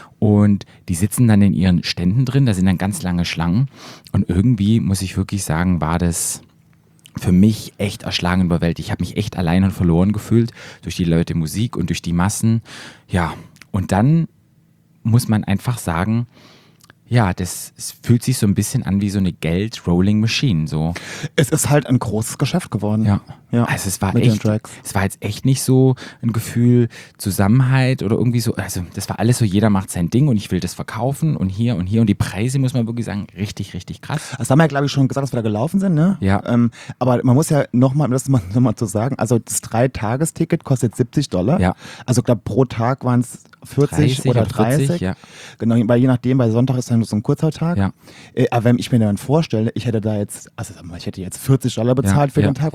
Und die sitzen dann in ihren Ständen drin, da sind dann ganz lange Schlangen. Und irgendwie, muss ich wirklich sagen, war das für mich echt erschlagen überwältigt. Ich habe mich echt allein und verloren gefühlt durch die Leute, Musik und durch die Massen. Ja, und dann muss man einfach sagen, Ja, es fühlt sich so ein bisschen an wie so eine Geld-Rolling-Machine. So. Es ist halt ein großes Geschäft geworden. Ja. Ja, Also es war mit den Drags. jetzt echt nicht so ein Gefühl Zusammenhalt oder irgendwie so. Also das war alles so, jeder macht sein Ding und ich will das verkaufen und hier und hier. Und die Preise, muss man wirklich sagen, richtig, richtig krass. Das haben wir ja, glaube ich, schon gesagt, dass wir da gelaufen sind, ne? Ja. Aber man muss ja nochmal, das nochmal zu sagen, also das 3-Tages-Ticket kostet $70. Ja. Also ich glaube, pro Tag waren es 40 oder 30. 40, ja. Genau, weil je nachdem, bei Sonntag ist dann so ein kurzer Tag. Ja. Aber wenn ich mir dann vorstelle, ich hätte ich hätte jetzt $40 bezahlt für den Tag.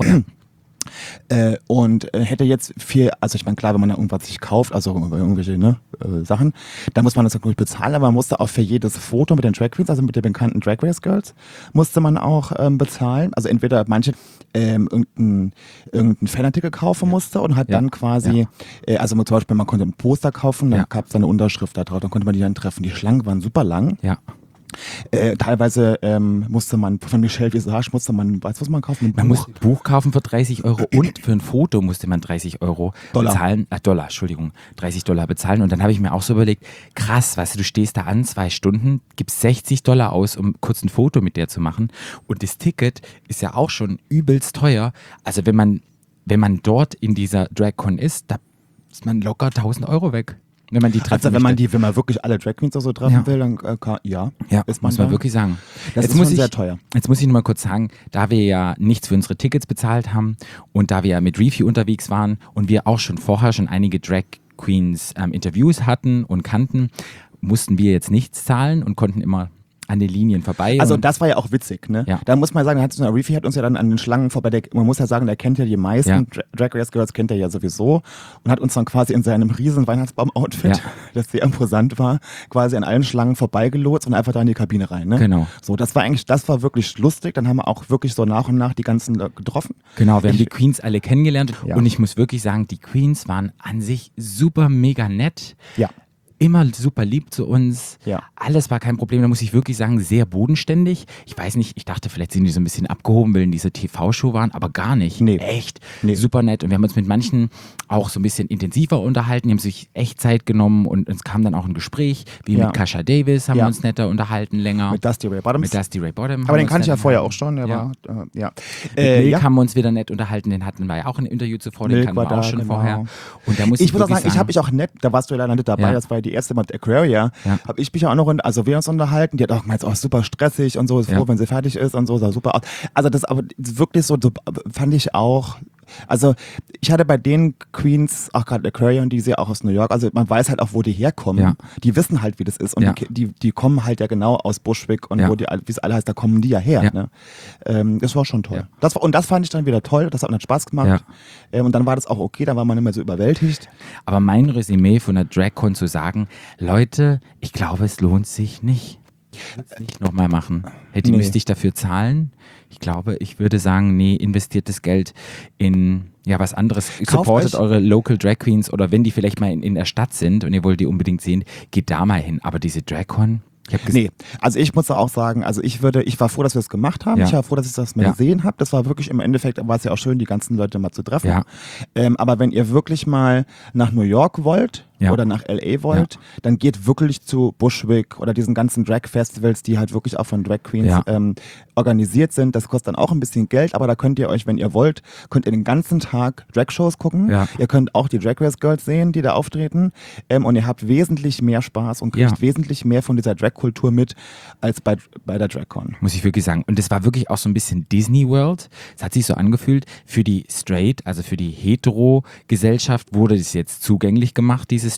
Und hätte jetzt also ich meine, klar, wenn man da irgendwas sich kauft, also irgendwelche Sachen, dann muss man das natürlich bezahlen, aber man musste auch für jedes Foto mit den Drag Queens, also mit den bekannten Drag Race Girls, musste man auch bezahlen. Also entweder manche irgendeinen Fanartikel kaufen musste und hat dann quasi, also zum Beispiel, man konnte ein Poster kaufen, dann gab es eine Unterschrift da drauf, dann konnte man die dann treffen. Die Schlangen waren super lang. Ja. Teilweise musste man von Michelle Visage weißt du, was man kaufen? Man musste ein Buch kaufen für $30 und für ein Foto musste man $30 bezahlen. $30 bezahlen. Und dann habe ich mir auch so überlegt, krass, weißt du stehst da an 2 Stunden, gibst $60 aus, um kurz ein Foto mit der zu machen. Und das Ticket ist ja auch schon übelst teuer. Also wenn man dort in dieser DragCon ist, da ist man locker €1.000 weg. Wenn man die treffen wenn man wirklich alle Drag Queens so treffen will, dann ist muss man wirklich sagen. Das ist schon sehr teuer. Jetzt muss ich nur mal kurz sagen, da wir ja nichts für unsere Tickets bezahlt haben und da wir ja mit Reefy unterwegs waren und wir auch vorher schon einige Drag Queens Interviews hatten und kannten, mussten wir jetzt nichts zahlen und konnten immer an den Linien vorbei. Also das war ja auch witzig, ne? Ja. Da muss man sagen, Reefy hat uns ja dann an den Schlangen vorbei, man muss ja sagen, der kennt ja die meisten Drag Race Girls, kennt er ja sowieso und hat uns dann quasi in seinem riesen Weihnachtsbaum-Outfit, das sehr imposant war, quasi an allen Schlangen vorbeigelotst und einfach da in die Kabine rein, ne? Genau. So, das war wirklich lustig, dann haben wir auch wirklich so nach und nach die ganzen getroffen. Genau, wir haben die Queens alle kennengelernt und ich muss wirklich sagen, die Queens waren an sich super mega nett. Ja. Immer super lieb zu uns. Ja. Alles war kein Problem. Da muss ich wirklich sagen, sehr bodenständig. Ich weiß nicht, ich dachte, vielleicht sind die so ein bisschen abgehoben, weil diese TV-Show waren, aber gar nicht. Nee. Echt. Nee. Super nett. Und wir haben uns mit manchen auch so ein bisschen intensiver unterhalten. Die haben sich echt Zeit genommen und es kam dann auch ein Gespräch, wie mit Kasha Davis haben wir uns netter unterhalten länger. Mit Dusty Ray Bottoms. Aber den kannte ich ja vorher auch schon. Der war, Mit Milk haben wir uns wieder nett unterhalten. Den hatten wir ja auch in einem Interview zuvor. Den kannten wir auch schon vorher. Und da muss ich muss auch sagen, ich habe mich auch nett, da warst du ja leider nicht dabei, das war die erste mit Aquaria, habe ich mich auch noch, also wir uns unterhalten, die hat auch gemeint, super stressig und so, ist froh, wenn sie fertig ist und so, sah super aus. Also das aber wirklich so fand ich auch, also ich hatte bei den Queens, auch gerade Aquarium, die ist ja auch aus New York, also man weiß halt auch, wo die herkommen. Ja. Die wissen halt, wie das ist und die kommen halt ja genau aus Bushwick und wie es alle heißt, da kommen die ja her. Ne? Das war schon toll. Ja. Das fand ich dann wieder toll, das hat dann Spaß gemacht. Ja. Und dann war das auch okay, dann war man nicht mehr so überwältigt. Aber mein Resümee von der DragCon zu sagen, Leute, ich glaube, es lohnt sich nicht. Nicht nochmal machen. Müsste ich dafür zahlen? Ich glaube, ich würde sagen, nee, investiert das Geld in was anderes. Supportet eure Local Drag Queens oder wenn die vielleicht mal in der Stadt sind und ihr wollt die unbedingt sehen, geht da mal hin. Aber diese DragCon, also ich muss auch sagen, also ich war froh, dass wir es gemacht haben. Ich war froh, dass ich das mal gesehen habe. Das war wirklich im Endeffekt, war es ja auch schön, die ganzen Leute mal zu treffen. Ja. Aber wenn ihr wirklich mal nach New York wollt oder nach LA wollt, dann geht wirklich zu Bushwick oder diesen ganzen Drag-Festivals, die halt wirklich auch von Drag Queens organisiert sind. Das kostet dann auch ein bisschen Geld, aber da könnt ihr euch, wenn ihr wollt, könnt ihr den ganzen Tag Drag-Shows gucken. Ja. Ihr könnt auch die Drag Race Girls sehen, die da auftreten. Und ihr habt wesentlich mehr Spaß und kriegt wesentlich mehr von dieser Drag-Kultur mit als bei der DragCon. Muss ich wirklich sagen. Und das war wirklich auch so ein bisschen Disney World. Es hat sich so angefühlt, für die Straight, also für die Hetero-Gesellschaft wurde das jetzt zugänglich gemacht, das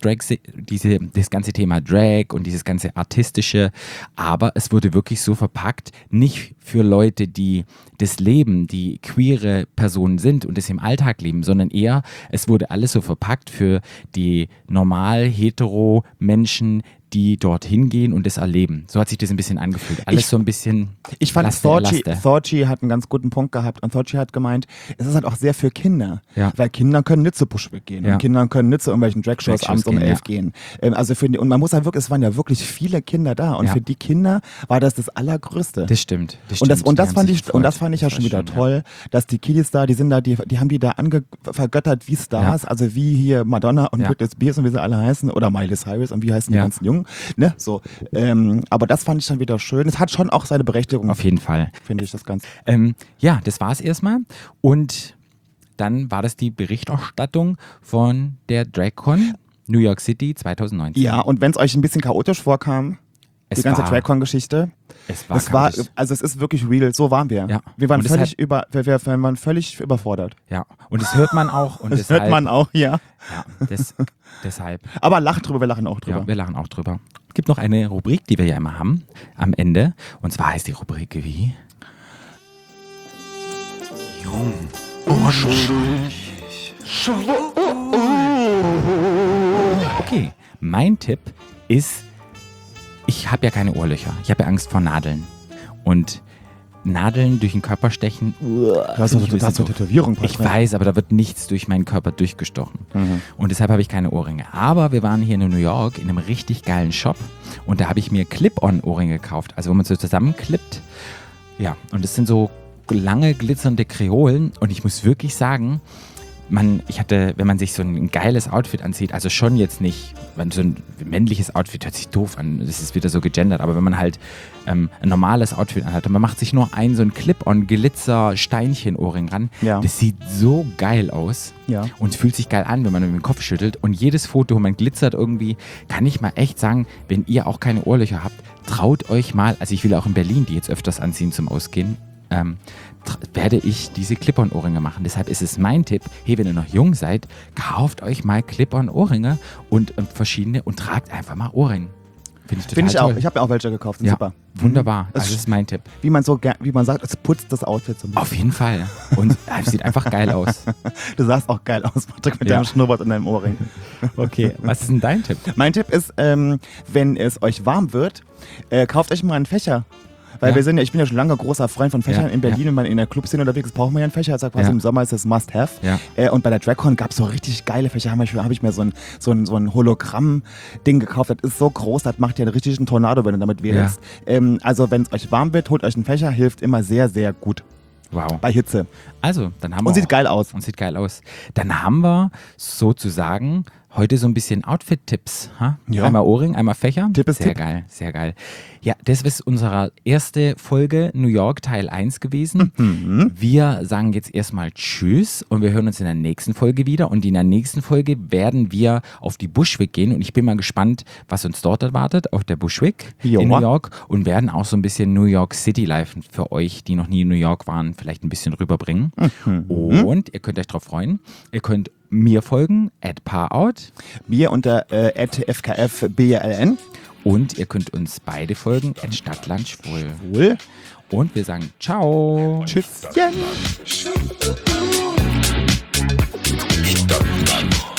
ganze Thema Drag und dieses ganze Artistische. Aber es wurde wirklich so verpackt, nicht für Leute, die das leben, die queere Personen sind und das im Alltag leben, sondern eher, es wurde alles so verpackt für die normal hetero Menschen, die dorthin gehen und das erleben. So hat sich das ein bisschen angefühlt. Alles so ein bisschen. Ich fand, Thorgy hat einen ganz guten Punkt gehabt und Thorgy hat gemeint, es ist halt auch sehr für Kinder. Ja. Weil Kinder können nicht zu Bushwick gehen und Kinder können nicht zu irgendwelchen Dragshows abends um 11 gehen. Also und man muss halt wirklich, es waren ja wirklich viele Kinder da und für die Kinder war das Allergrößte. Das stimmt. Und das fand ich ja schon wieder toll, dass die Kiddies da, die haben die da vergöttert wie Stars, also wie hier Madonna und Britney Spears und wie sie alle heißen oder Miley Cyrus und wie heißen die ganzen Jungs jung, ne, so. Aber das fand ich dann wieder schön. Es hat schon auch seine Berechtigung. Auf jeden Fall. Finde ich das Ganze. Ja, das war's erstmal. Und dann war das die Berichterstattung von der DragCon New York City 2019. Ja, und wenn es euch ein bisschen chaotisch vorkam, die ganze DragCon-Geschichte. Es war also es ist wirklich real, so waren wir. Ja. Wir waren wir waren völlig überfordert. Ja, und das hört man auch. Und das hört man auch, ja. Ja, deshalb. Aber lacht drüber, wir lachen auch drüber. Ja, wir lachen auch drüber. Es gibt noch eine Rubrik, die wir ja immer haben, am Ende. Und zwar heißt die Rubrik wie? Jung. Okay, mein Tipp ist, ich habe ja keine Ohrlöcher. Ich habe ja Angst vor Nadeln. Und Nadeln durch den Körper stechen. Du hast so Tätowierung. Ich weiß, aber da wird nichts durch meinen Körper durchgestochen. Und deshalb habe ich keine Ohrringe. Aber wir waren hier in New York in einem richtig geilen Shop und da habe ich mir Clip-on-Ohrringe gekauft. Also wo man so zusammenklippt. Ja, und das sind so lange glitzernde Kreolen und ich muss wirklich sagen, wenn man sich so ein geiles Outfit anzieht, also schon jetzt nicht, wenn so ein männliches Outfit hört sich doof an, das ist wieder so gegendert, aber wenn man halt ein normales Outfit anhat und man macht sich nur so ein Clip-on-Glitzer-Steinchen-Ohrring ran, das sieht so geil aus und fühlt sich geil an, wenn man mit dem Kopf schüttelt und jedes Foto, wo man glitzert irgendwie, kann ich mal echt sagen, wenn ihr auch keine Ohrlöcher habt, traut euch mal, also ich will auch in Berlin die jetzt öfters anziehen zum Ausgehen, werde ich diese Clip-on-Ohrringe machen. Deshalb ist es mein Tipp, hey, wenn ihr noch jung seid, kauft euch mal Clip-on-Ohrringe und verschiedene und tragt einfach mal Ohrringe. Finde ich total toll. Auch. Ich habe mir auch welche gekauft. Super. Wunderbar. Also das ist mein Tipp. Wie man sagt, es putzt das Outfit so ein bisschen. Auf jeden Fall. Und es sieht einfach geil aus. Du sahst auch geil aus, Patrick, mit deinem Schnurrbart und deinem Ohrring. Okay, was ist denn dein Tipp? Mein Tipp ist, wenn es euch warm wird, kauft euch mal einen Fächer. Weil ich bin ja schon lange großer Freund von Fächern in Berlin, wenn man in der Clubszene unterwegs ist, braucht man ja einen Fächer. Also quasi im Sommer ist das Must-Have. Ja. Und bei der DragCon gab es so richtig geile Fächer. Habe ich mir so ein Hologramm-Ding gekauft. Das ist so groß, das macht ja einen richtigen Tornado, wenn du damit wählst. Ja. Also wenn es euch warm wird, holt euch einen Fächer, hilft immer sehr, sehr gut. Wow. Bei Hitze. Also, dann haben wir. Und sieht geil aus. Dann haben wir sozusagen heute so ein bisschen Outfit-Tipps. Ja. Einmal Ohrring, einmal Fächer. Tipp ist sehr Tipp. Geil, sehr geil. Ja, das ist unsere erste Folge New York Teil 1 gewesen. Wir sagen jetzt erstmal Tschüss und wir hören uns in der nächsten Folge wieder. Und in der nächsten Folge werden wir auf die Bushwick gehen und ich bin mal gespannt, was uns dort erwartet auf der Bushwick in New York und werden auch so ein bisschen New York City Life für euch, die noch nie in New York waren, vielleicht ein bisschen rüberbringen. Und ihr könnt euch drauf freuen. Ihr könnt mir folgen, @ParOut. Mir unter @FKFBLN. Und ihr könnt uns beide folgen, @Stadtlandschwul. Und wir sagen ciao. Tschüss. Stadtland.